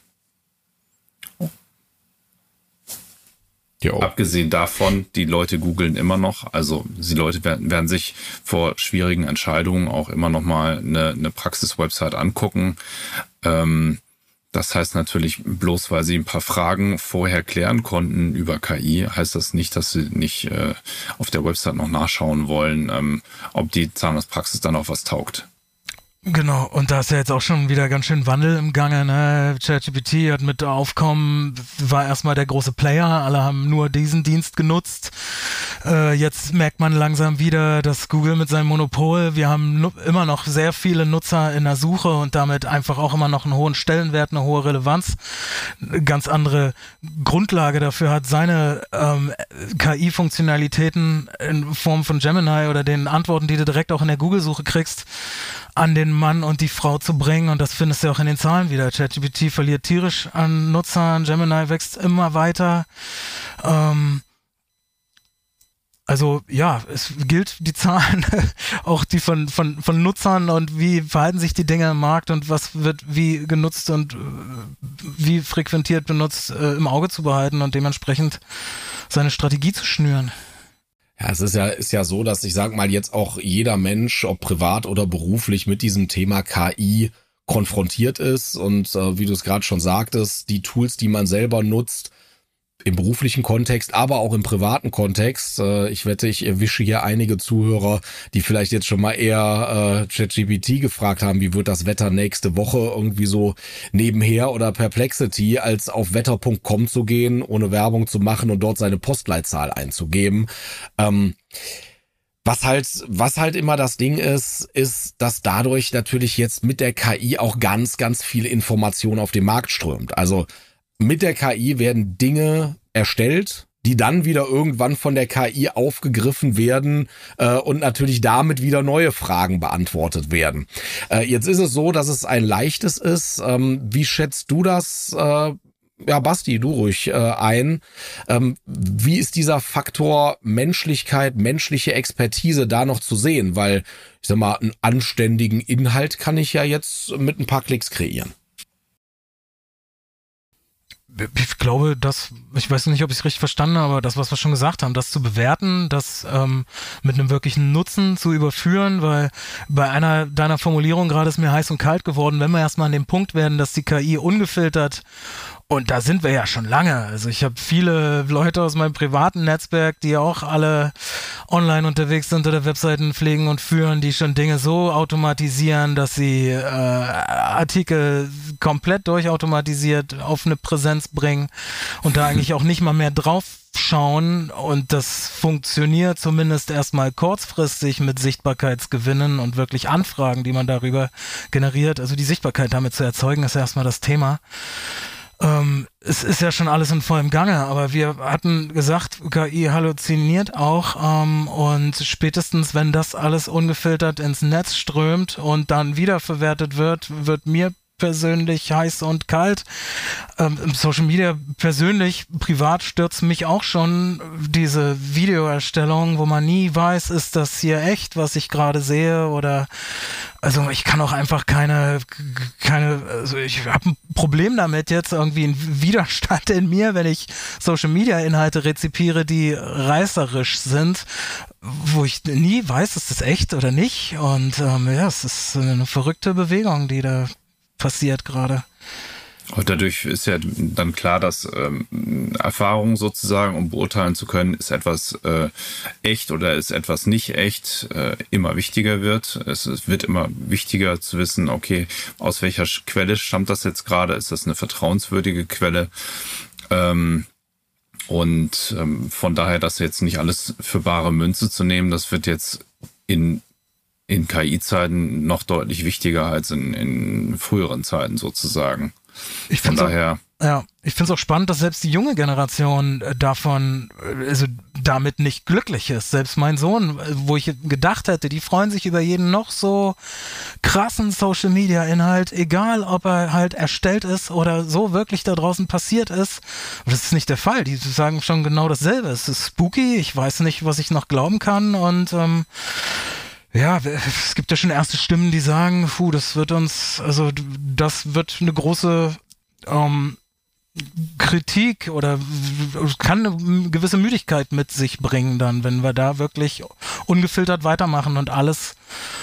[SPEAKER 2] Jo.
[SPEAKER 3] Abgesehen davon, die Leute googeln immer noch, also die Leute werden, werden sich vor schwierigen Entscheidungen auch immer noch mal eine, eine Praxis-Website angucken. Ähm, das heißt natürlich, bloß weil sie ein paar Fragen vorher klären konnten über K I, heißt das nicht, dass sie nicht äh, auf der Website noch nachschauen wollen, ähm, ob die Zahnarztpraxis dann auch was taugt.
[SPEAKER 4] Genau, und da ist ja jetzt auch schon wieder ganz schön Wandel im Gange, ne? ChatGPT hat mit Aufkommen, war erstmal der große Player, alle haben nur diesen Dienst genutzt. Äh, jetzt merkt man langsam wieder, dass Google mit seinem Monopol, wir haben nu- immer noch sehr viele Nutzer in der Suche und damit einfach auch immer noch einen hohen Stellenwert, eine hohe Relevanz. Eine ganz andere Grundlage dafür hat seine ähm, K I-Funktionalitäten in Form von Gemini oder den Antworten, die du direkt auch in der Google-Suche kriegst, an den Mann und die Frau zu bringen und das findest du auch in den Zahlen wieder. ChatGPT verliert tierisch an Nutzern, Gemini wächst immer weiter. Ähm, also ja, es gilt die Zahlen, auch die von, von, von Nutzern und wie verhalten sich die Dinge im Markt und was wird wie genutzt und äh, wie frequentiert benutzt äh, im Auge zu behalten und dementsprechend seine Strategie zu schnüren.
[SPEAKER 2] Ja, es ist ja, ist ja so, dass ich sag mal jetzt auch jeder Mensch, ob privat oder beruflich, mit diesem Thema K I konfrontiert ist und äh, wie du es gerade schon sagtest, die Tools, die man selber nutzt, im beruflichen Kontext, aber auch im privaten Kontext. Äh, ich wette, ich erwische hier einige Zuhörer, die vielleicht jetzt schon mal eher äh, ChatGPT gefragt haben, wie wird das Wetter nächste Woche, irgendwie so nebenher, oder Perplexity, als auf wetter punkt com zu gehen, ohne Werbung zu machen und dort seine Postleitzahl einzugeben. Ähm, Was halt, was halt immer das Ding ist, ist, dass dadurch natürlich jetzt mit der K I auch ganz, ganz viel Information auf den Markt strömt. Also mit der K I werden Dinge erstellt, die dann wieder irgendwann von der K I aufgegriffen werden äh, und natürlich damit wieder neue Fragen beantwortet werden. Äh, jetzt ist es so, dass es ein leichtes ist. Ähm, wie schätzt du das? Äh, Ja, Basti, du ruhig äh, ein. Ähm, wie ist dieser Faktor Menschlichkeit, menschliche Expertise da noch zu sehen? Weil, ich sag mal, einen anständigen Inhalt kann ich ja jetzt mit ein paar Klicks kreieren.
[SPEAKER 4] Ich glaube, dass, ich weiß nicht, ob ich es richtig verstanden habe, aber das, was wir schon gesagt haben, das zu bewerten, das ähm, mit einem wirklichen Nutzen zu überführen, weil bei einer deiner Formulierungen gerade ist mir heiß und kalt geworden, wenn wir erstmal an dem Punkt werden, dass die K I ungefiltert, und da sind wir ja schon lange. Also ich habe viele Leute aus meinem privaten Netzwerk, die auch alle online unterwegs sind oder Webseiten pflegen und führen, die schon Dinge so automatisieren, dass sie äh, Artikel komplett durchautomatisiert auf eine Präsenz bringen und da eigentlich auch nicht mal mehr drauf schauen, und das funktioniert zumindest erstmal kurzfristig mit Sichtbarkeitsgewinnen und wirklich Anfragen, die man darüber generiert. Also die Sichtbarkeit damit zu erzeugen, ist erstmal das Thema. Ähm, es ist ja schon alles in vollem Gange, aber wir hatten gesagt, K I halluziniert auch ähm, und spätestens, wenn das alles ungefiltert ins Netz strömt und dann wiederverwertet wird, wird mir persönlich heiß und kalt. Ähm, Social Media persönlich, privat stürzt mich auch schon diese Videoerstellung, wo man nie weiß, ist das hier echt, was ich gerade sehe, oder also ich kann auch einfach keine, keine, also ich habe ein Problem damit jetzt, irgendwie einen Widerstand in mir, wenn ich Social Media Inhalte rezipiere, die reißerisch sind, wo ich nie weiß, ist das echt oder nicht, und ähm, ja, es ist eine verrückte Bewegung, die da passiert gerade.
[SPEAKER 3] Und dadurch ist ja dann klar, dass ähm, Erfahrung sozusagen, um beurteilen zu können, ist etwas äh, echt oder ist etwas nicht echt, äh, immer wichtiger wird. Es, es wird immer wichtiger zu wissen, okay, aus welcher Quelle stammt das jetzt gerade? Ist das eine vertrauenswürdige Quelle? Ähm, und ähm, von daher, das jetzt nicht alles für bare Münze zu nehmen, das wird jetzt in in K I-Zeiten noch deutlich wichtiger als in, in früheren Zeiten sozusagen.
[SPEAKER 4] Ich Von daher. Auch, ja, ich finde es auch spannend, dass selbst die junge Generation davon, also damit nicht glücklich ist. Selbst mein Sohn, wo ich gedacht hätte, die freuen sich über jeden noch so krassen Social-Media-Inhalt, egal ob er halt erstellt ist oder so wirklich da draußen passiert ist. Aber das ist nicht der Fall. Die sagen schon genau dasselbe. Es ist spooky, ich weiß nicht, was ich noch glauben kann, und ähm, ja, es gibt ja schon erste Stimmen, die sagen, puh, das wird uns, also das wird eine große ähm, Kritik oder kann eine gewisse Müdigkeit mit sich bringen dann, wenn wir da wirklich ungefiltert weitermachen und alles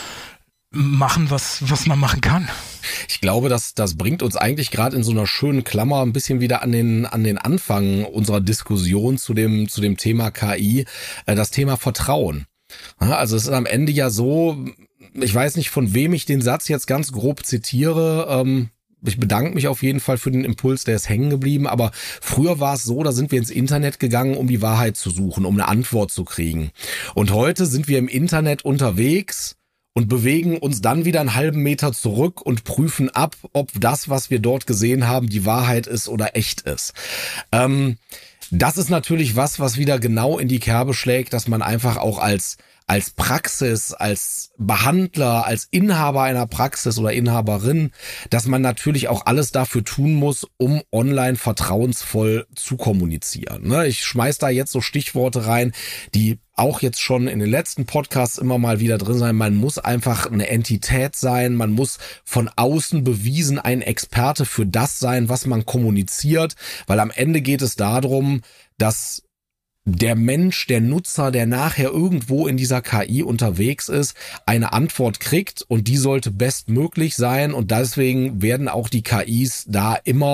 [SPEAKER 4] machen, was, was man machen kann.
[SPEAKER 2] Ich glaube, dass das bringt uns eigentlich gerade in so einer schönen Klammer ein bisschen wieder an den an den Anfang unserer Diskussion zu dem zu dem Thema K I, äh, das Thema Vertrauen. Also es ist am Ende ja so, ich weiß nicht, von wem ich den Satz jetzt ganz grob zitiere, ähm, ich bedanke mich auf jeden Fall für den Impuls, der ist hängen geblieben, aber früher war es so, da sind wir ins Internet gegangen, um die Wahrheit zu suchen, um eine Antwort zu kriegen. Und heute sind wir im Internet unterwegs und bewegen uns dann wieder einen halben Meter zurück und prüfen ab, ob das, was wir dort gesehen haben, die Wahrheit ist oder echt ist. Ähm, Das ist natürlich was, was wieder genau in die Kerbe schlägt, dass man einfach auch als als Praxis, als Behandler, als Inhaber einer Praxis oder Inhaberin, dass man natürlich auch alles dafür tun muss, um online vertrauensvoll zu kommunizieren. Ich schmeiß da jetzt so Stichworte rein, die auch jetzt schon in den letzten Podcasts immer mal wieder drin sein. Man muss einfach eine Entität sein, man muss von außen bewiesen ein Experte für das sein, was man kommuniziert, weil am Ende geht es darum, dass der Mensch, der Nutzer, der nachher irgendwo in dieser K I unterwegs ist, eine Antwort kriegt, und die sollte bestmöglich sein, und deswegen werden auch die K Is da immer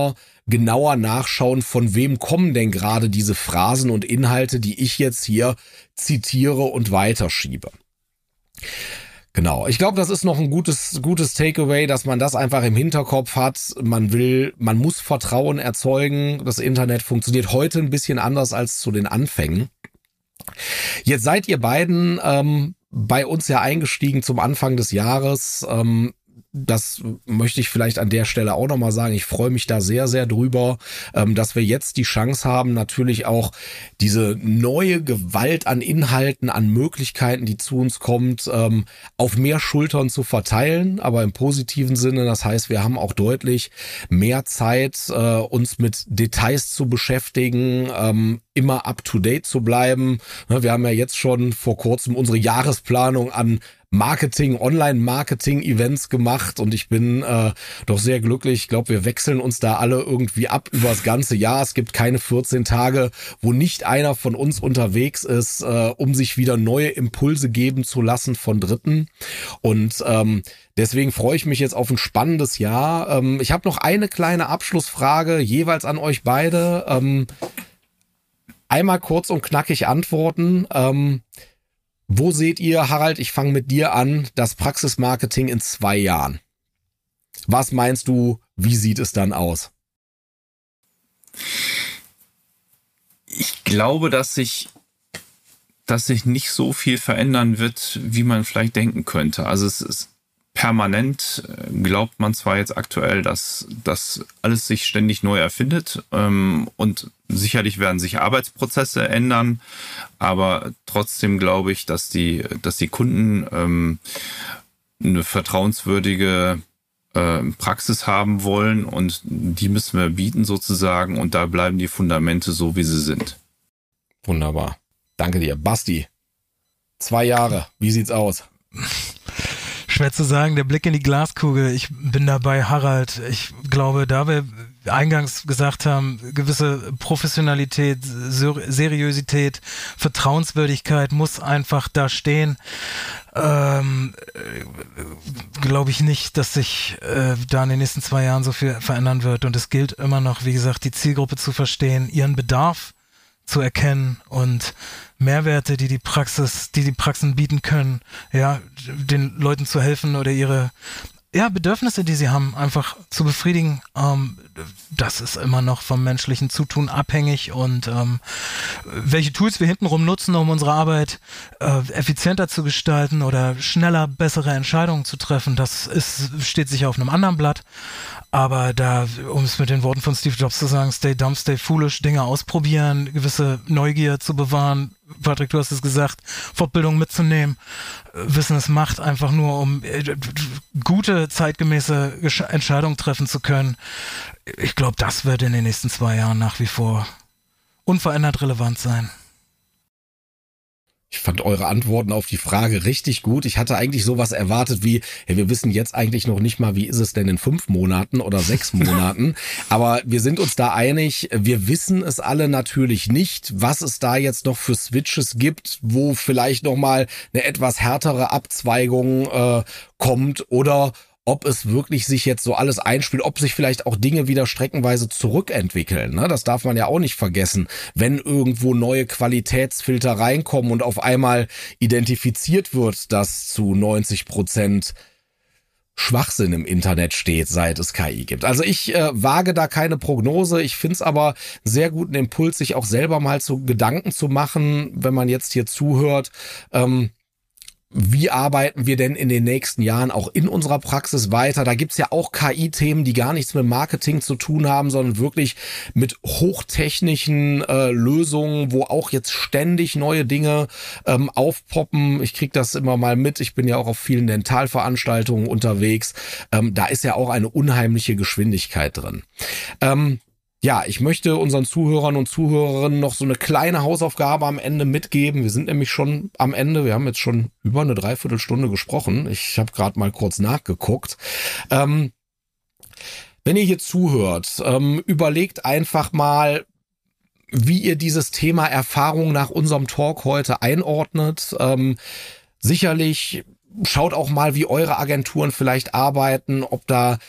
[SPEAKER 2] genauer nachschauen, von wem kommen denn gerade diese Phrasen und Inhalte, die ich jetzt hier zitiere und weiterschiebe. Genau, ich glaube, das ist noch ein gutes gutes Takeaway, dass man das einfach im Hinterkopf hat. Man will, man muss Vertrauen erzeugen. Das Internet funktioniert heute ein bisschen anders als zu den Anfängen. Jetzt seid ihr beiden ähm, bei uns ja eingestiegen zum Anfang des Jahres. Ähm, Das möchte ich vielleicht an der Stelle auch nochmal sagen. Ich freue mich da sehr, sehr drüber, dass wir jetzt die Chance haben, natürlich auch diese neue Gewalt an Inhalten, an Möglichkeiten, die zu uns kommt, auf mehr Schultern zu verteilen, aber im positiven Sinne. Das heißt, wir haben auch deutlich mehr Zeit, uns mit Details zu beschäftigen, immer up to date zu bleiben. Wir haben ja jetzt schon vor kurzem unsere Jahresplanung an Marketing, Online-Marketing-Events gemacht und ich bin äh, doch sehr glücklich. Ich glaube, wir wechseln uns da alle irgendwie ab über das ganze Jahr. Es gibt keine vierzehn Tage, wo nicht einer von uns unterwegs ist, äh, um sich wieder neue Impulse geben zu lassen von Dritten. Und ähm, deswegen freue ich mich jetzt auf ein spannendes Jahr. Ähm, ich habe noch eine kleine Abschlussfrage jeweils an euch beide. Ähm, einmal kurz und knackig antworten. Ähm, Wo seht ihr, Harald, ich fange mit dir an, das Praxismarketing in zwei Jahren? Was meinst du, wie sieht es dann aus?
[SPEAKER 3] Ich glaube, dass sich, dass sich nicht so viel verändern wird, wie man vielleicht denken könnte. Also es ist permanent, glaubt man zwar jetzt aktuell, dass das alles sich ständig neu erfindet ähm, und sicherlich werden sich Arbeitsprozesse ändern, aber trotzdem glaube ich, dass die, dass die Kunden ähm, eine vertrauenswürdige äh, Praxis haben wollen und die müssen wir bieten sozusagen und da bleiben die Fundamente so, wie sie sind.
[SPEAKER 2] Wunderbar. Danke dir. Basti, zwei Jahre, wie sieht's aus?
[SPEAKER 4] Schwer zu sagen, der Blick in die Glaskugel. Ich bin dabei, Harald. Ich glaube, da wir eingangs gesagt haben, gewisse Professionalität, Seriosität, Vertrauenswürdigkeit muss einfach da stehen. Ähm, glaube ich nicht, dass sich äh, da in den nächsten zwei Jahren so viel verändern wird. Und es gilt immer noch, wie gesagt, die Zielgruppe zu verstehen, ihren Bedarf zu erkennen und Mehrwerte, die die Praxis, die die Praxen bieten können, ja, den Leuten zu helfen oder ihre ja, Bedürfnisse, die sie haben, einfach zu befriedigen. Ähm, das ist immer noch vom menschlichen Zutun abhängig und ähm, welche Tools wir hintenrum nutzen, um unsere Arbeit äh, effizienter zu gestalten oder schneller bessere Entscheidungen zu treffen, das ist, steht sicher auf einem anderen Blatt. Aber da, um es mit den Worten von Steve Jobs zu sagen, stay dumb, stay foolish, Dinge ausprobieren, gewisse Neugier zu bewahren. Patrick, du hast es gesagt, Fortbildung mitzunehmen, Wissen es macht, einfach nur um äh, gute, zeitgemäße Gesch- Entscheidungen treffen zu können. Ich glaube, das wird in den nächsten zwei Jahren nach wie vor unverändert relevant sein.
[SPEAKER 2] Ich fand eure Antworten auf die Frage richtig gut. Ich hatte eigentlich sowas erwartet wie, ja, wir wissen jetzt eigentlich noch nicht mal, wie ist es denn in fünf Monaten oder sechs Monaten. Aber wir sind uns da einig, wir wissen es alle natürlich nicht, was es da jetzt noch für Switches gibt, wo vielleicht nochmal eine etwas härtere Abzweigung äh, kommt oder ob es wirklich sich jetzt so alles einspielt, ob sich vielleicht auch Dinge wieder streckenweise zurückentwickeln. Ne? Das darf man ja auch nicht vergessen. Wenn irgendwo neue Qualitätsfilter reinkommen und auf einmal identifiziert wird, dass zu neunzig Prozent Schwachsinn im Internet steht, seit es K I gibt. Also ich äh, wage da keine Prognose. Ich finde es aber sehr guten Impuls, sich auch selber mal so Gedanken zu machen, wenn man jetzt hier zuhört, ähm, wie arbeiten wir denn in den nächsten Jahren auch in unserer Praxis weiter? Da gibt's ja auch K I-Themen, die gar nichts mit Marketing zu tun haben, sondern wirklich mit hochtechnischen äh, Lösungen, wo auch jetzt ständig neue Dinge ähm, aufpoppen. Ich krieg das immer mal mit. Ich bin ja auch auf vielen Dentalveranstaltungen unterwegs. Ähm, da ist ja auch eine unheimliche Geschwindigkeit drin. Ähm, Ja, ich möchte unseren Zuhörern und Zuhörerinnen noch so eine kleine Hausaufgabe am Ende mitgeben. Wir sind nämlich schon am Ende. Wir haben jetzt schon über eine Dreiviertelstunde gesprochen. Ich habe gerade mal kurz nachgeguckt. Ähm, wenn ihr hier zuhört, ähm, überlegt einfach mal, wie ihr dieses Thema Erfahrung nach unserem Talk heute einordnet. Ähm, sicherlich schaut auch mal, wie eure Agenturen vielleicht arbeiten, ob da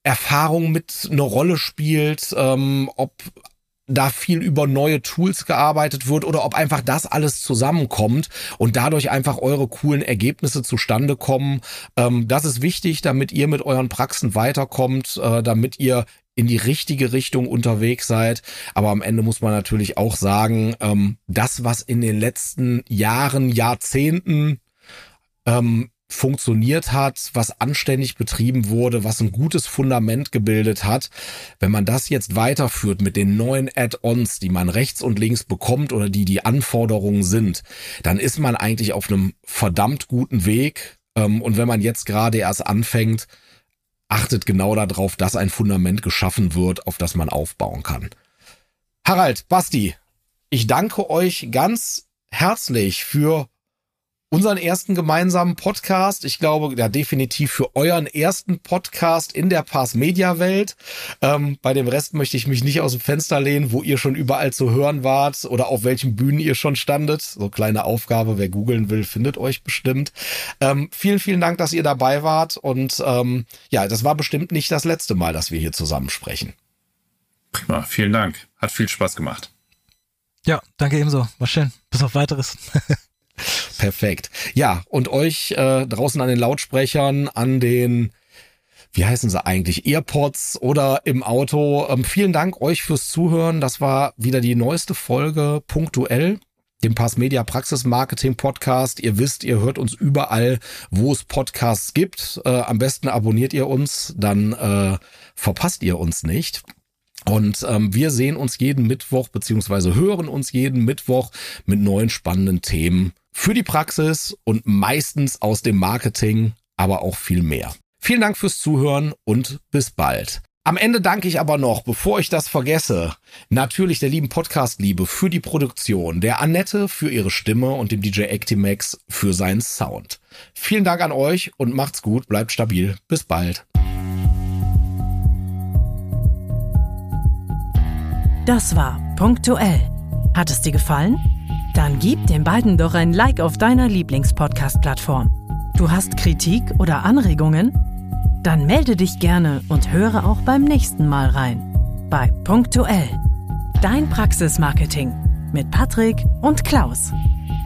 [SPEAKER 2] Erfahrung mit eine Rolle spielt, ähm, ob da viel über neue Tools gearbeitet wird oder ob einfach das alles zusammenkommt und dadurch einfach eure coolen Ergebnisse zustande kommen. Ähm, das ist wichtig, damit ihr mit euren Praxen weiterkommt, äh, damit ihr in die richtige Richtung unterwegs seid. Aber am Ende muss man natürlich auch sagen, ähm, das, was in den letzten Jahren, Jahrzehnten ähm, funktioniert hat, was anständig betrieben wurde, was ein gutes Fundament gebildet hat, wenn man das jetzt weiterführt mit den neuen Add-ons, die man rechts und links bekommt oder die die Anforderungen sind, dann ist man eigentlich auf einem verdammt guten Weg. Und wenn man jetzt gerade erst anfängt, achtet genau darauf, dass ein Fundament geschaffen wird, auf das man aufbauen kann. Harald, Basti, ich danke euch ganz herzlich für unseren ersten gemeinsamen Podcast. Ich glaube, ja, definitiv für euren ersten Podcast in der Pars-Media-Welt. Ähm, bei dem Rest möchte ich mich nicht aus dem Fenster lehnen, wo ihr schon überall zu hören wart oder auf welchen Bühnen ihr schon standet. So kleine Aufgabe, wer googeln will, findet euch bestimmt. Ähm, vielen, vielen Dank, dass ihr dabei wart. Und ähm, ja, das war bestimmt nicht das letzte Mal, dass wir hier zusammen sprechen.
[SPEAKER 3] Prima, vielen Dank. Hat viel Spaß gemacht.
[SPEAKER 4] Ja, danke ebenso. War schön. Bis auf Weiteres.
[SPEAKER 2] Perfekt. Ja, und euch äh, draußen an den Lautsprechern, an den, wie heißen sie eigentlich, AirPods oder im Auto. Ähm, vielen Dank euch fürs Zuhören. Das war wieder die neueste Folge Punktuell, dem Pars Media Praxis Marketing Podcast. Ihr wisst, ihr hört uns überall, wo es Podcasts gibt. Äh, am besten abonniert ihr uns, dann äh, verpasst ihr uns nicht. Und ähm, wir sehen uns jeden Mittwoch beziehungsweise hören uns jeden Mittwoch mit neuen spannenden Themen für die Praxis und meistens aus dem Marketing, aber auch viel mehr. Vielen Dank fürs Zuhören und bis bald. Am Ende danke ich aber noch, bevor ich das vergesse, natürlich der lieben Podcast-Liebe für die Produktion, der Annette für ihre Stimme und dem D J Actimax für seinen Sound. Vielen Dank an euch und macht's gut, bleibt stabil. Bis bald.
[SPEAKER 1] Das war Punktuell. Hat es dir gefallen? Dann gib den beiden doch ein Like auf deiner Lieblings-Podcast-Plattform. Du hast Kritik oder Anregungen? Dann melde dich gerne und höre auch beim nächsten Mal rein. Bei Punktuell. Dein Praxismarketing mit Patrick und Klaus.